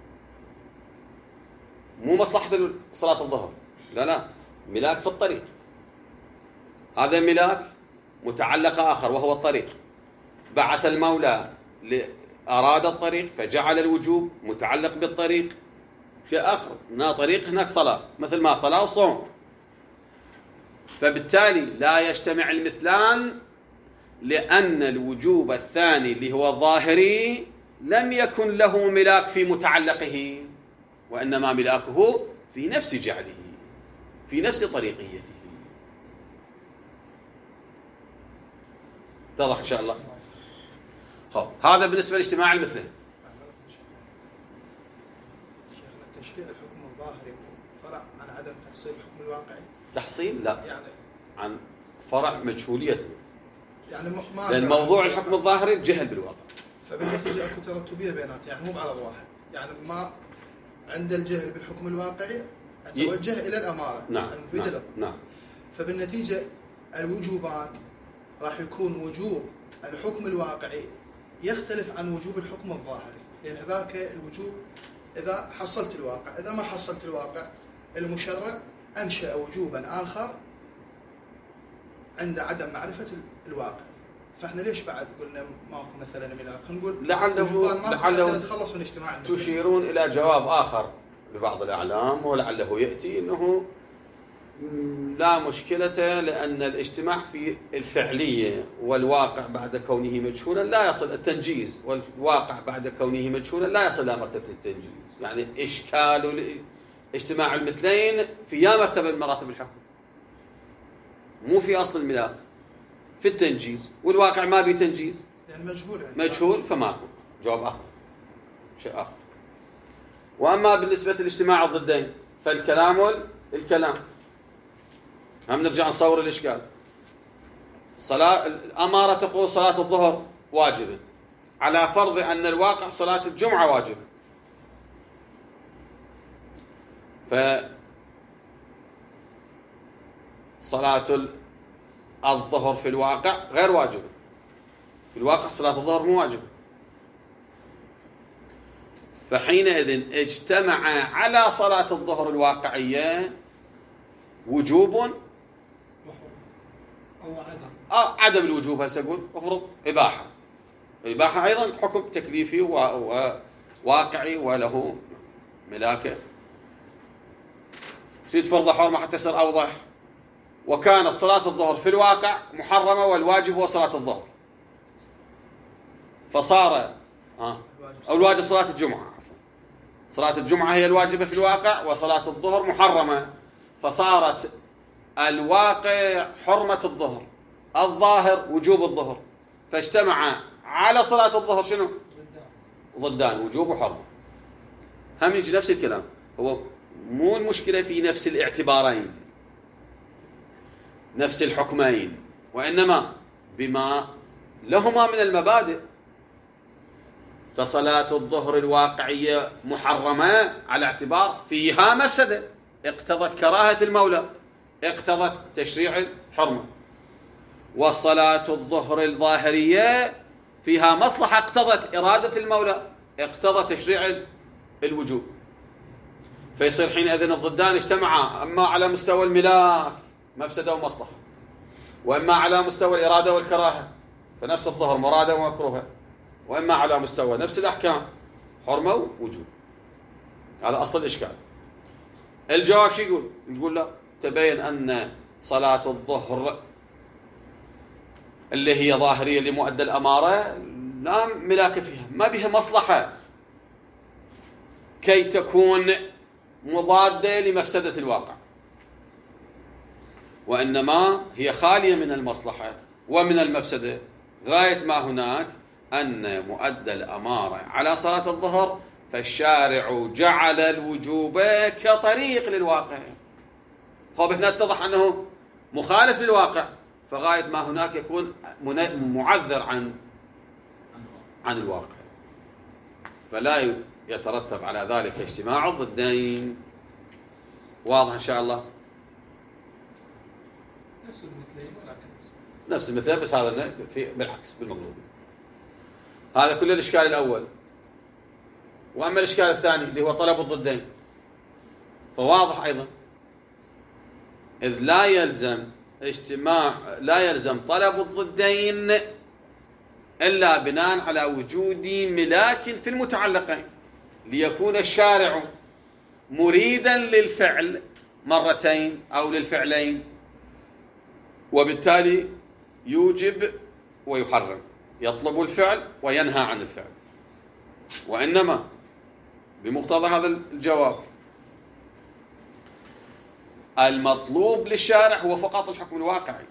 مو مصلحة صلاة الظهر، لا، ملاك في الطريق. هذا ملاك متعلق آخر وهو الطريق، بعث المولى أراد الطريق فجعل الوجوب متعلق بالطريق. شيء آخر، هنا طريق هناك صلاة، مثل ما صلاة وصوم. فبالتالي لا يجتمع المثلان، لأن الوجوب الثاني اللي هو الظاهري لم يكن له ملاك في متعلقه، وإنما ملاكه في نفس جعله، في نفس طريقيته. اتضح إن شاء الله؟ هذا بالنسبة لاجتماع المثلين. شيخنا تشريع الحكم الظاهري فرع عن عدم تحصيل الحكم الواقعي؟ تحصيل لا، يعني عن فرع مجهوليته، يعني ما لأن موضوع الحكم الظاهري الجهل بالواقع. فبالنتيجة أكو ترتبية بينات، يعني مو بعرض واحد، يعني ما عند الجهل بالحكم الواقعي أتوجه إلى الأمارة المفيدة له. نعم. فبالنتيجة الوجوبان راح يكون وجوب الحكم الواقعي يختلف عن وجوب الحكم الظاهري، لأن ذاك الوجوب إذا حصلت الواقع، إذا ما حصلت الواقع المشرع أنشأ وجوبا آخر عند عدم معرفة الواقع. فإحنا ليش بعد قلنا ماكو مثلا ملاك؟ نقول لعله نتخلص من اجتماع المثلين. تشيرون إلى جواب آخر لبعض الأعلام، ولعله يأتي أنه لا مشكلة، لأن الاجتماع في الفعلية والواقع بعد كونه مجهولا لا يصل التنجيز، والواقع بعد كونه مجهولا لا يصل إلى مرتبة التنجيز. يعني إشكال اجتماع المثلين في يا مرتبة من مراتب الحكم، مو في أصل الملاك، في التنجيز، والواقع ما بي تنجيز، يعني مجهول فماكو جواب آخر، شيء آخر. وأما بالنسبة للاجتماع الضدين فالكلام والكلام، هم نرجع نصور الإشكال. صلاة الأمارة تقول صلاة الظهر واجبة، على فرض أن الواقع صلاة الجمعة واجبة، فصلاة الظهر في الواقع غير واجبة، في الواقع صلاة الظهر مو واجبة. فحينئذ اجتمع على صلاة الظهر الواقعية وجوب أو عدم الوجوب. هسه أقول افرض إباحة، الإباحة أيضا حكم تكليفي وواقعي وله ملاكه. تريد فرض حرمة حتى يصير أوضح، وكانت صلاة الظهر في الواقع محرمة والواجب هو صلاة الظهر، فصار أو الواجب صلاة الجمعة، صلاة الجمعة هي الواجبة في الواقع، وصلاة الظهر محرمة، فصارت الواقع حرمة الظهر، الظاهر وجوب الظهر، فاجتمع على صلاة الظهر شنو؟ ضدان، وجوب وحرمة. هم يجي نفس الكلام، هو مو المشكلة في نفس الاعتبارين نفس الحكمين، وإنما بما لهما من المبادئ. فصلاة الظهر الواقعية محرمة على اعتبار فيها مفسدة اقتضت كراهة المولى، اقتضت تشريع الحرمة، وصلاة الظهر الظاهرية فيها مصلحة اقتضت إرادة المولى، اقتضت تشريع الوجوب. فيصير حينئذ الضدان اجتمعا، أما على مستوى الملاك مفسدة ومصلحة، وإما على مستوى الإرادة والكراهة فنفس الظهر مرادة ومكروهة، وإما على مستوى نفس الأحكام حرمة ووجوب. هذا أصل الإشكال. الجواب شو يقول؟ يقول لا، تبين أن صلاة الظهر اللي هي ظاهرية لمؤدى الأمارة لا ملاك فيها، ما بها مصلحة كي تكون مضادة لمفسدة الواقع، وإنما هي خالية من المصلحة ومن المفسدة. غاية ما هناك أن مؤدى الأمارة على صلاة الظهر فالشارع جعل الوجوب كطريق للواقع. خب هنا اتضح أنه مخالف للواقع، فغاية ما هناك يكون معذر عن الواقع، فلا يترتب على ذلك اجتماع الضدين. واضح إن شاء الله؟ نفس المثلين ولكن نفس المثال، بس هذا بالعكس بالمقلوب. هذا كل الإشكال الأول. وأما الإشكال الثاني اللي هو طلب الضدين فواضح أيضا، إذ لا يلزم طلب الضدين إلا بناء على وجود ملاك في المتعلقين، ليكون الشارع مريدا للفعل مرتين أو للفعلين، وبالتالي يوجب ويحرم، يطلب الفعل وينهى عن الفعل. وإنما بمقتضى هذا الجواب المطلوب للشارع هو فقط الحكم الواقعي.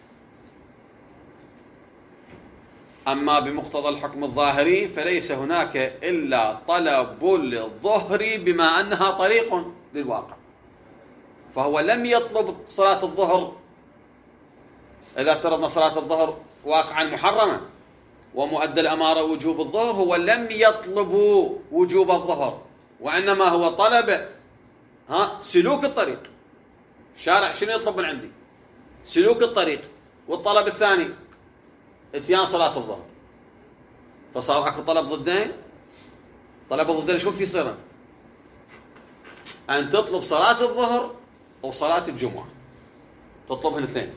أما بمقتضى الحكم الظاهري فليس هناك إلا طلب الظهر بما أنها طريق للواقع. فهو لم يطلب صلاة الظهر، إذا افترضنا صلاة الظهر واقعا محرمة ومؤدى الأمارة وجوب الظهر، هو لم يطلب وجوب الظهر، وإنما هو طلب سلوك الطريق. الشارع شنو يطلب من عندي؟ سلوك الطريق. والطلب الثاني اتيان صلاة الظهر، فصار اكو طلب ضدين. طلب الضدين شو وقت يصير؟ أن تطلب صلاة الظهر أو صلاة الجمعة، تطلبهن الاثنين.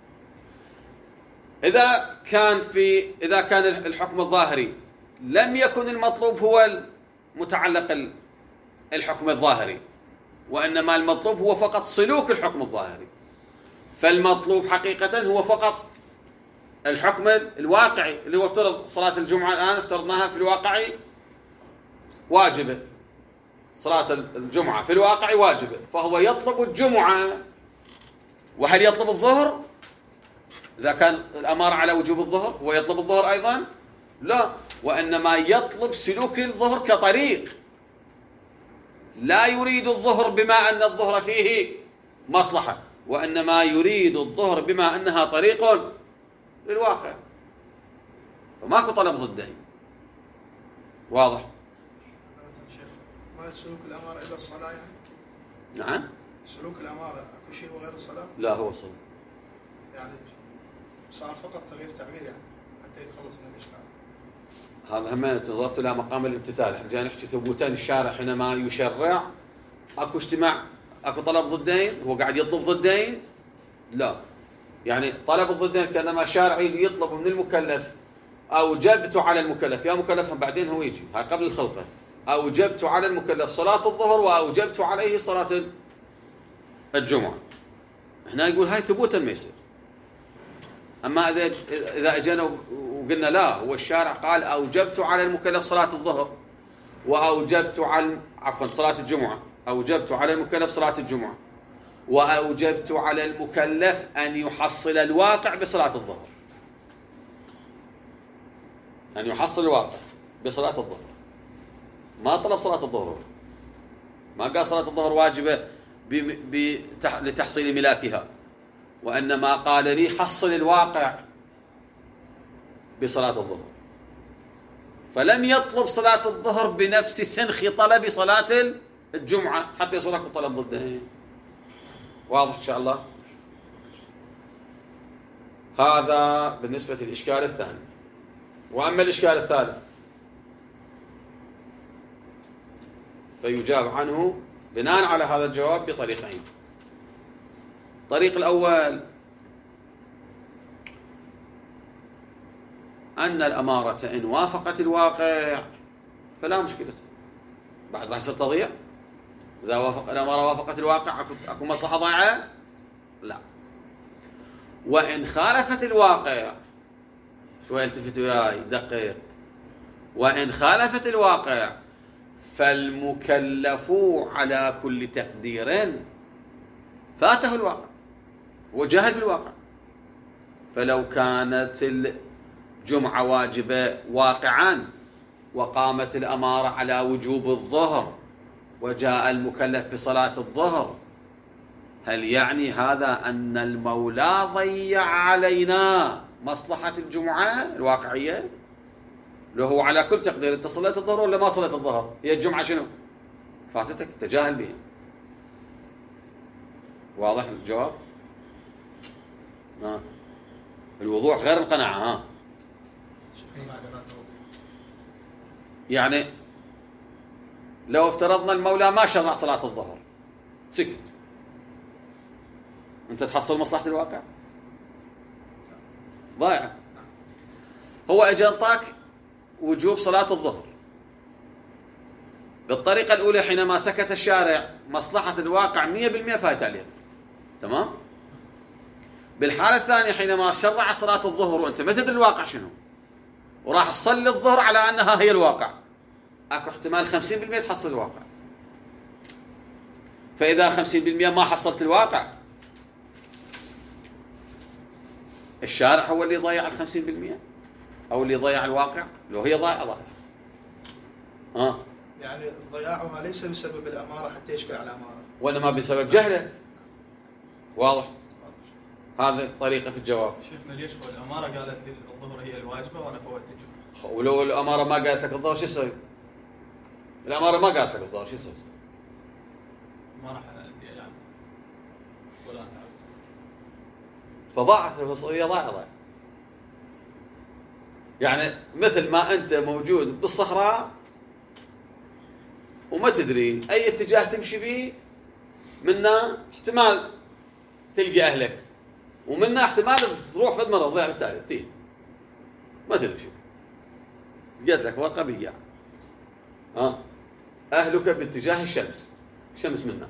إذا كان الحكم الظاهري لم يكن المطلوب هو متعلق الحكم الظاهري، وإنما المطلوب هو فقط سلوك الحكم الظاهري، فالمطلوب حقيقة هو فقط الحكم الواقعي، اللي هو افترض صلاة الجمعة الآن افترضناها في الواقع واجبة، صلاة الجمعة في الواقع واجبة، فهو يطلب الجمعة. وهل يطلب الظهر؟ إذا كان الأمارة على وجوب الظهر هو يطلب الظهر أيضا؟ لا، وإنما يطلب سلوك الظهر كطريق. لا يريد الظهر بما أن الظهر فيه مصلحة، وإنما يريد الظهر بما أنها طريق للواقع، فماكو طلب ضدين. واضح؟ ما سلوك الأمارة إلا الصلاة يعني؟ نعم. سلوك الأمارة أكو شيء غير الصلاة؟ لا، هو صلاة يعني صار فقط تغيير تعبير يعني حتى يتخلص من الإشكال. هذا هم نظرت إلى مقام الامتثال. احنا جاي نحكي ثبوتين الشارع حينما يشرع اكو اجتماع، اكو طلب ضدين، هو قاعد يطلب ضدين؟ لا، يعني طلب الضدين كانما الشارع يطلب من المكلف، اوجبت على المكلف، يا مكلف بعدين هو يجي، هاي قبل الخلقه، اوجبت على المكلف صلاة الظهر واوجبت عليه صلاة الجمعة. هنا يقول هاي ثبوتا ما يصير. اما اذا اجينا وقلنا لا، هو الشارع قال اوجبت على المكلف صلاة الظهر واوجبت على صلاة الجمعة، اوجبت على المكلف صلاة الجمعة واوجبت على المكلف ان يحصل الواقع بصلاة الظهر، ان يحصل الواقع بصلاة الظهر. ما طلب صلاة الظهر، ما قال صلاة الظهر واجبة لتحصيل ملاكها، وإنما قال لي حصل الواقع بصلاة الظهر. فلم يطلب صلاة الظهر بنفس سنخ طلب صلاة الجمعة حتى يصير لكم طلب ضده. واضح إن شاء الله؟ هذا بالنسبة للإشكال الثاني. وأما الإشكال الثالث فيجاب عنه بناء على هذا الجواب بطريقين. الطريق الأول أن الأمارة إن وافقت الواقع فلا مشكلة، بعد راح يصير تضييع. إذا الأمارة وافقت الواقع أكو مصلحة ضائعة؟ لا. وإن خالفت الواقع، شوي التفتوا وياي دقيق، وإن خالفت الواقع فالمكلف على كل تقدير فاته الواقع، هو جاهل بالواقع. فلو كانت الجمعة واجبة واقعا وقامت الأمارة على وجوب الظهر وجاء المكلف بصلاة الظهر، هل يعني هذا أن المولى ضيع علينا مصلحة الجمعة الواقعية؟ لو هو على كل تقدير أنت صليت الظهر ولا ما صليت الظهر، هي الجمعة شنو؟ فاتتك، تجاهل بها. واضح الجواب؟ الوضوح غير القناعة. يعني لو افترضنا المولى ما شرع صلاة الظهر سكت، أنت تحصل مصلحة الواقع؟ ضايعة. هو أجى انطاك وجوب صلاة الظهر بالطريقة الأولى، حينما سكت الشارع مصلحة الواقع 100% فايت عليك، تمام؟ بالحالة الثانية حينما شرع صلاة الظهر وأنت ما تدري الواقع شنو، وراح تصلي الظهر على أنها هي الواقع، أكو احتمال 50% تحصل الواقع. فإذا 50% ما حصلت الواقع، الشارع هو اللي ضيع 50% أو اللي ضيع الواقع؟ لو هي ضايعة. يعني ضياعها ليس بسبب الأمارة حتى يشكل على الأمارة، وإنما بسبب جهله. واضح؟ هذه طريقة في الجواب. شيخنا ليش الأمارة قالت لي الظهر هي الواجبة وأنا فوت الجمعة؟ ولو الأمارة ما قالت لك الظهر شو يسوي؟ الأمارة ما قالت لك الظهر شو يسوي؟ ما راح أدي يعني ولا أتعب. فضاعت الوصية ضايعة. يعني مثل ما أنت موجود بالصحراء وما تدري أي اتجاه تمشي به، منا احتمال تلقى أهلك ومنا احتمال تروح فد مرة تضيع بالتالي ما تدري شو. جات لك ورقة بياع أهلك باتجاه الشمس منا.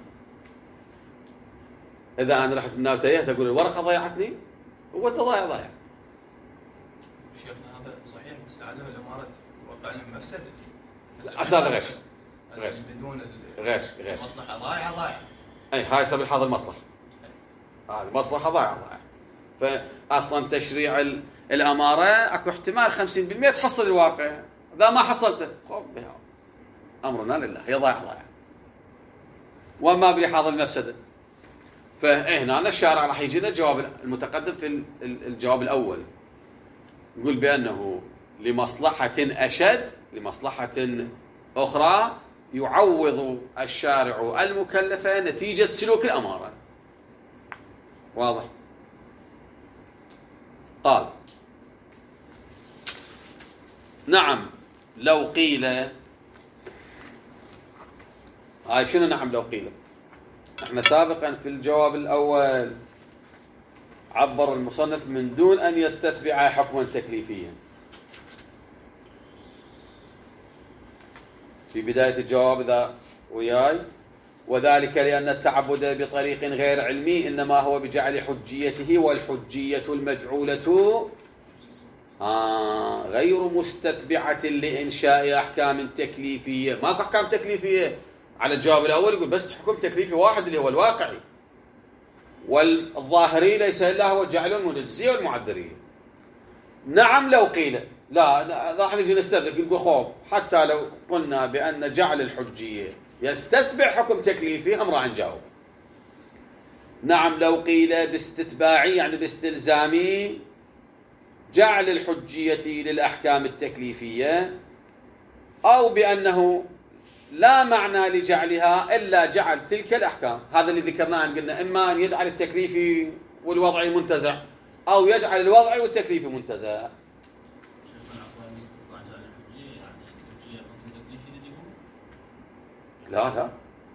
إذا أنا رحت من ناوتيه تقول الورقة ضيعتني، هو أنت ضايع. شيخنا هذا صحيح، بس لعله الأمارة وقع لهم مفسدة. هذا غش. بدون غش. المصلحة ضايعة. أي هاي سبيل هذا المصلحة. هذه مصلحة ضايعة. فأصلا تشريع الأمارة أكو احتمال 50% تحصل الواقع، إذا ما حصلته خب بها أمرنا لله، هي ضايعة. وما بلحاظ المفسدة. فهنا الشارع راح يجينا الجواب المتقدم في الجواب الأول، يقول بأنه لمصلحة أشد، لمصلحة أخرى يعوض الشارع المكلفة نتيجة سلوك الأمارة. واضح؟ قال نعم لو قيل، هاي شنو نعم لو قيل؟ احنا سابقا في الجواب الأول عبر المصنف من دون أن يستتبع حكما تكليفيا في بداية الجواب إذا وياي، وذلك لأن التعبد بطريق غير علمي إنما هو بجعل حجيته، والحجية المجعولة غير مستتبعة لإنشاء أحكام تكليفية. ماكو أحكام تكليفية. على الجواب الأول يقول بس حكم تكليفي واحد اللي هو الواقعي، والظاهري ليس إلا هو جعل المنجزية والمعذرية. نعم لو قيل، لا راح نجي نستدرك نقول خوف، حتى لو قلنا بأن جعل الحجية يستتبع حكم تكليفي أمر عن جاوب. نعم لو قيل باستتباعي يعني باستلزامي جعل الحجية للأحكام التكليفية، أو بأنه لا معنى لجعلها إلا جعل تلك الأحكام. هذا اللي ذكرناه، قلنا إما أن يجعل التكليفي والوضعي منتزع، أو يجعل الوضعي والتكليفي منتزع. لا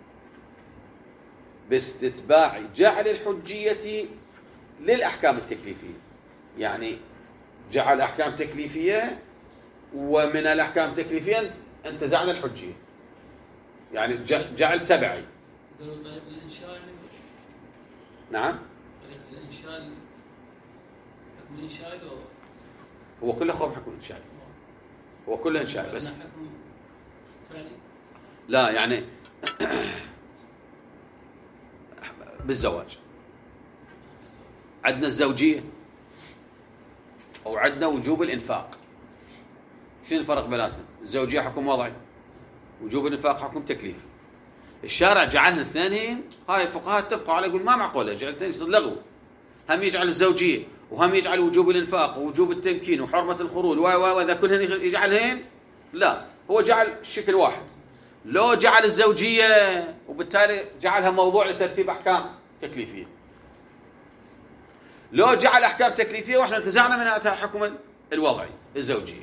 باستتباع جعل الحجية للأحكام التكليفية، يعني جعل أحكام تكليفية ومن الأحكام التكليفية انتزعنا الحجية، يعني جعل تبعي. طريق الإنشاء يعني؟ نعم طريق الإنشاء، حكم الإنشاء هو كله خوف حكم الإنشاء، هو كله إنشاء بس حكم فعلي. لا يعني بالزواج عندنا الزوجية أو عندنا وجوب الإنفاق. شنو الفرق بيناتهم؟ الزوجية حكم وضعي، وجوب الإنفاق حكم تكليفي. الشارع جعلهم الاثنين، هاي الفقهاء اتفقوا على يقول ما معقولة جعل الاثنين يصير لغو، هم يجعل الزوجية وهم يجعل وجوب الإنفاق ووجوب التمكين وحرمة الخروج وذا كلهن يجعلهن. لا، هو جعل شكل واحد. لو جعل الزوجية وبالتالي جعلها موضوع لترتيب أحكام تكليفية. لو جعل أحكام تكليفية وإحنا انتزعنا منها حكم الوضعي الزوجية،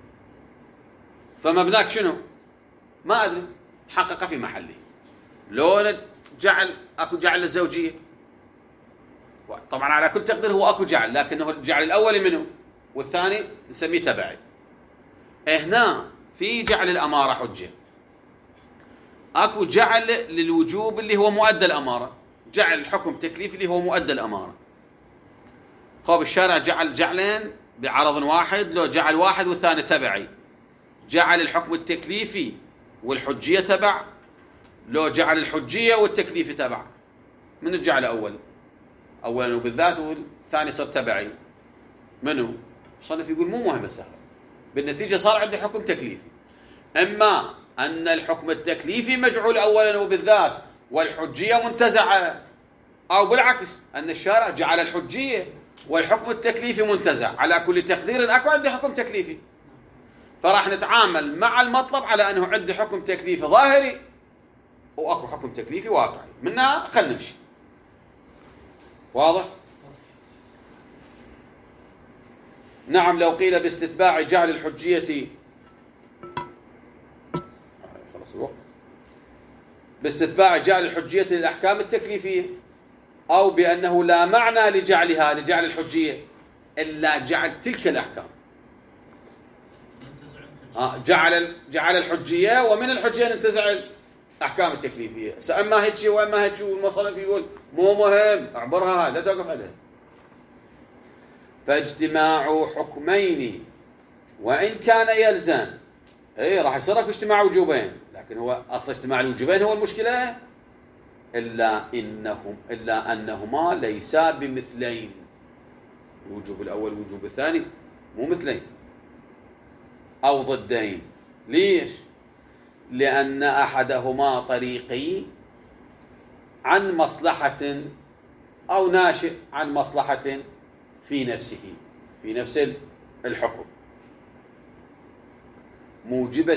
فمبناك شنو؟ ما أدري، حقق في محله. لو جعل أكو جعل الزوجية، طبعا على كل تقدير هو أكو جعل، لكنه الجعل الأول منه والثاني نسميه تبعي. هنا في جعل الأمارة حجة، أكو جعل للوجوب اللي هو مؤدى الأمارة، جعل الحكم تكليفي اللي هو مؤدى الأمارة. خب الشارع جعل جعلين بعرض واحد، لو جعل واحد والثاني تبعي، جعل الحكم التكليفي والحجية تبع، لو جعل الحجية والتكليفي تبع. من الجعل أول أولا وبالذات، والثاني صار تبعي. منو؟ صنف يقول مو مهم السهل، بالنتيجة صار عندي حكم تكليفي. إما أن الحكم التكليفي مجعول أولا وبالذات والحجية منتزعة، أو بالعكس أن الشارع جعل الحجية والحكم التكليفي منتزع. على كل تقدير أكو عندي حكم تكليفي، فراح نتعامل مع المطلب على أنه عندي حكم تكليفي ظاهري وأكو حكم تكليفي واقعي، منها خلنا نمشي. واضح؟ نعم، لو قيل باستتباع جعل الحجية خلاص الوقت، باستتباع جعل الحجية للأحكام التكليفية، أو بأنه لا معنى لجعلها لجعل الحجية إلا جعل تلك الأحكام. جعل الحجية، ومن الحجية ننتزع الأحكام التكليفية. سأما هيك وأما هيك، والمصنف يقول مو مهم اعبرها لا توقف عليها. فاجتماع حكمين وإن كان يلزم، راح يصير في اجتماع وجوبين، لكن هو أصل اجتماع الوجوبين هو المشكلة، إلا أنهما ليسا بمثلين. الوجوب الأول والوجوب الثاني مو مثلين أو ضدين. ليش؟ لأن أحدهما طريقي عن مصلحة أو ناشئ عن مصلحة في نفسه، في نفس الحكم، موجبة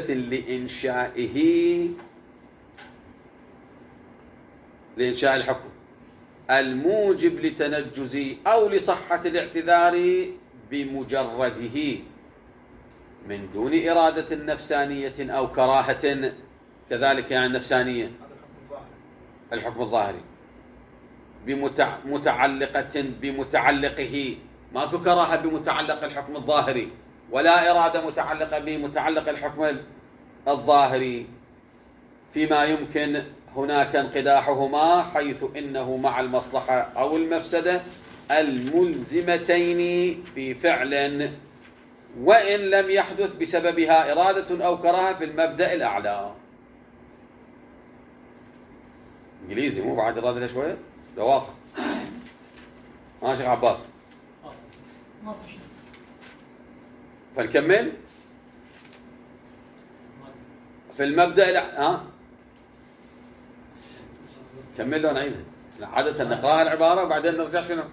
لإنشاء الحكم، الموجب لتنجز أو لصحة الاعتذار بمجرده من دون إرادة نفسانية أو كراهة. كذلك يعني النفسانية، الحكم الظاهري متعلقة بمتعلقه، ماكو كراهة بمتعلق الحكم الظاهري، ولا إرادة متعلقة بمتعلق الحكم الظاهري، فيما يمكن هناك انقداحهما، حيث إنه مع المصلحة أو المفسدة الملزمتين في فعل، وإن لم يحدث بسببها إرادة أو كراهة في المبدأ الأعلى. إنجليزي مو بعد إرادة شوية؟ لو واضح. ما شيخ عباس فنكمل في المبدأ كمل له نعيدها. عادة نقراها العبارة وبعدين نرجع شنو؟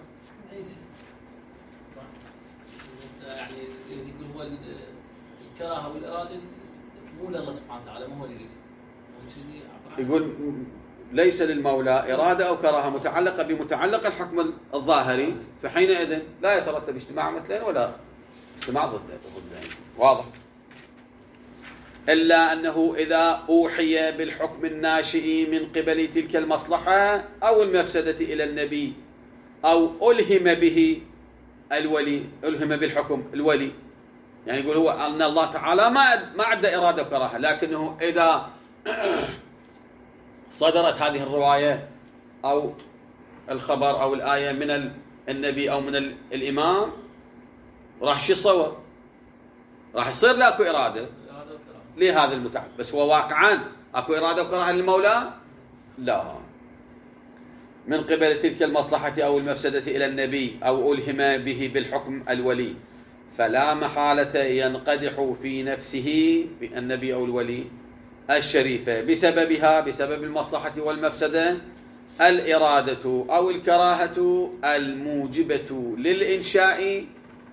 يعني يقول هو الكراهة والإرادة مو لله سبحانه وتعالى، ما هو اللي يريد. يقول ليس للمولى إرادة أو كراهة متعلقة بمتعلق الحكم الظاهري، فحينئذ لا يترتب اجتماع مثلين ولا اجتماع ضدين. واضح؟ إلا أنه إذا أوحي بالحكم الناشئ من قبل تلك المصلحة أو المفسدة إلى النبي، أو ألهم به الولي، ألهم بالحكم الولي، يعني يقول هو أن الله تعالى ما عنده إرادة وكراهة، لكنه إذا صدرت هذه الرواية أو الخبر أو الآية من النبي أو من الإمام، راح شو يصور؟ راح يصير لا أكو إرادة لهذا المتعلق، بس هو واقعا أكو إرادة وكراهة للمولى؟ لا. من قبل تلك المصلحة أو المفسدة إلى النبي أو ألهم به بالحكم الولي، فلا محالة ينقدح في نفسه النبي أو الولي الشريفة بسببها، بسبب المصلحة والمفسدة، الإرادة أو الكراهة الموجبة للإنشاء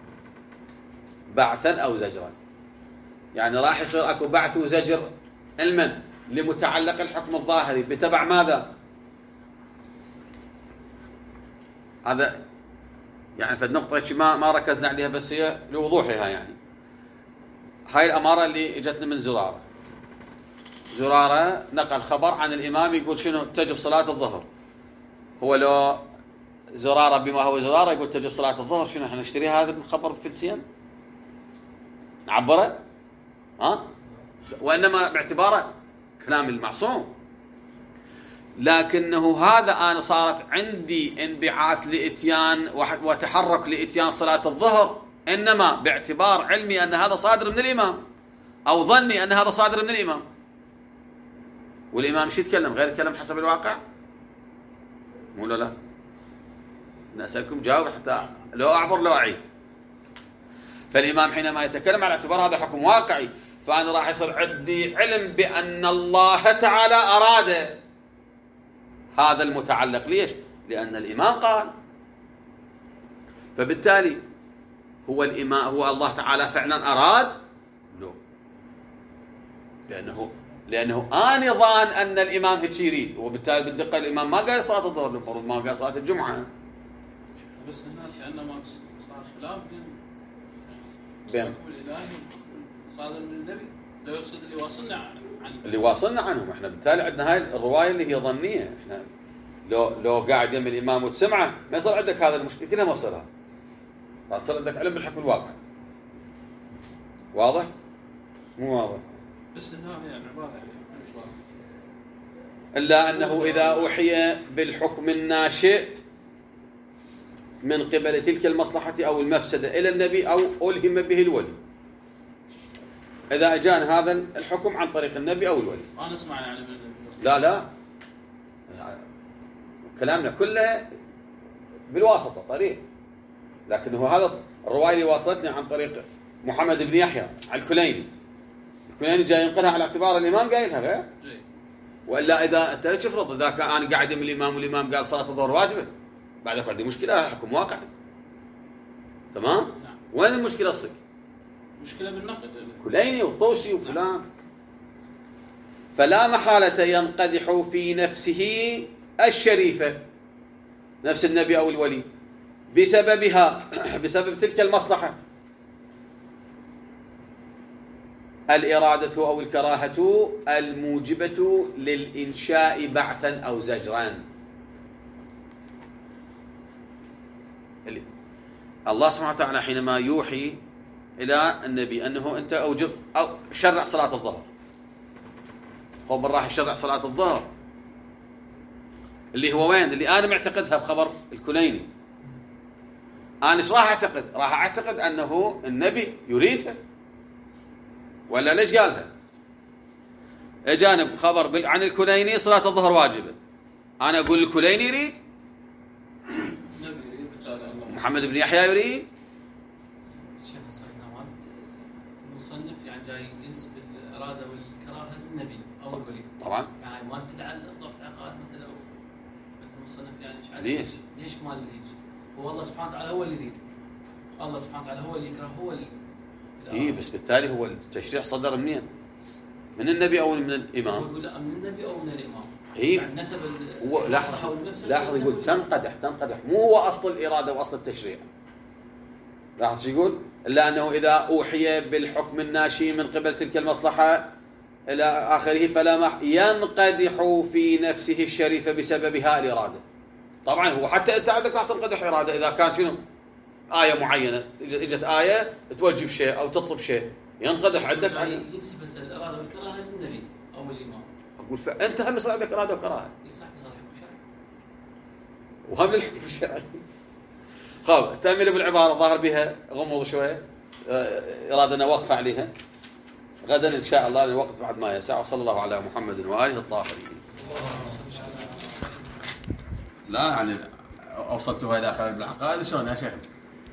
بعثا أو زجرا. يعني راح يصير أكو بعث وزجر علما لمتعلق الحكم الظاهري بتبع ماذا؟ هذا يعني فالنقطة ما ركزنا عليها، بس هي لوضوحها. يعني هاي الأمارة اللي اجتنا من زرارة نقل خبر عن الإمام يقول شنو؟ تجب صلاة الظهر. هو لو زرارة بما هو زرارة يقول تجب صلاة الظهر، شنو احنا نشتري هذا الخبر بفلسين نعبره؟ وإنما باعتباره كلام المعصوم. لكنه هذا أنا صارت عندي انبعاث لإتيان وتحرك لإتيان صلاة الظهر، إنما باعتبار علمي أن هذا صادر من الإمام، أو ظني أن هذا صادر من الإمام. والإمام شو يتكلم؟ غير يتكلم حسب الواقع؟ مو لا؟ نسألكم جاوب حتى لو أعبر لو أعيد. فالإمام حينما يتكلم على اعتبار هذا حكم واقعي، فأنا راح يصير عندي علم بأن الله تعالى أراد هذا المتعلق. ليش؟ لأن الإمام قال. فبالتالي هو الإمام هو الله تعالى فعلا أراد؟ لا، لأنه أنا ظان أن الإمام هيك يريد، وبالتالي بالدقة الإمام ما قال صلاة الظهر، المفروض ما قال صلاة الجمعة. بس هنا كأنما صار خلاف بين الإلهي صادر من النبي، لا يقصد اللي واصلنا اللي واصلنا عنهم. احنا بالتالي عندنا هاي الرواية اللي هي ظنية. احنا لو قاعد يم الإمام وتسمعه ما يصير عندك هذا المشكلة كلها، ما يصيرها. يصير عندك علم بالحكم الواقع. واضح؟ مو واضح. بس انها يعني عبارة مش واضح. إلا أنه إذا أوحي بالحكم الناشئ من قبل تلك المصلحة أو المفسدة إلى النبي أو ألهم به الولي، إذا أجانا هذا الحكم عن طريق النبي أو الولي. أنا أسمع يعني لا كلامنا كله بالواسطة طريق. لكنه هذا الرواية اللي واصلتني عن طريق محمد بن يحيى على الكليني جاي ينقلها على اعتبار الإمام قايلها غير. وإلا إذا أنت تفرض إذا كان أنا قاعد من الإمام والإمام قال صلاة الظهر واجبة، بعد عندي مشكلة، حكم واقعي. تمام؟ نعم. وين المشكلة الصدق؟ مشكلة بالنقد كليني والطوسي وفلان. فلا محالة ينقدح في نفسه الشريفة، نفس النبي أو الولي، بسببها بسبب تلك المصلحة، الإرادة أو الكراهة الموجبة للإنشاء بعثا أو زجرا. الله سبحانه وتعالى حينما يوحي إلى النبي أنه أنت أوجب أو شرع صلاة الظهر، خبر راح يشرع صلاة الظهر اللي هو وين؟ اللي أنا معتقدها بخبر الكليني. أنا إيش راح أعتقد؟ راح أعتقد أنه النبي يريدها، ولا ليش قالها؟ أجانب خبر عن الكليني صلاة الظهر واجبة، أنا أقول الكليني يريد، محمد بن يحيى يريد. الشيخ الصحيح المصنف يعني جاي ينسب الإرادة والكراهة للنبي أو الولي طبعا يعني ما تلعل ضعف عقاد مثلا أو المصنف يعني ليش ما يريد؟ هو الله سبحانه وتعالى هو اللي يريد، الله سبحانه وتعالى هو اللي يكره، هو اللي بس بالتالي هو التشريع صدر منين؟ من النبي أو من الإمام؟ يقول لا من النبي أو من الإمام. يعني نسب لاحظ يقول تنقدح مو هو أصل الإرادة وأصل التشريع. لاحظ شو يقول؟ إلا أنه إذا أوحي بالحكم الناشئ من قبل تلك المصلحة إلى آخره فلا ينقدح في نفسه الشريفة بسببها الإرادة. طبعا هو حتى أنت عندك راح تنقدح إرادة إذا كان شنو؟ آية معينة إجت آية توجب شيء أو تطلب شيء، ينقدح عندك ينسب الإرادة والكراهة للنبي أو الإمام. أقول فأنت هم يصير عندك إرادة وكراهة. يصح يصير حكم شرعي. وهم الحكم الشرعي. خاب تأمل بالعبارة ظاهر بها غمض شوية، إرادنا وقف عليها. غدا إن شاء الله الوقت بعد ما يسع. وصلى الله على محمد وآله الطاهرين. لا يعني اوصلتوها الى خارج العقائد شلون يا شيخ؟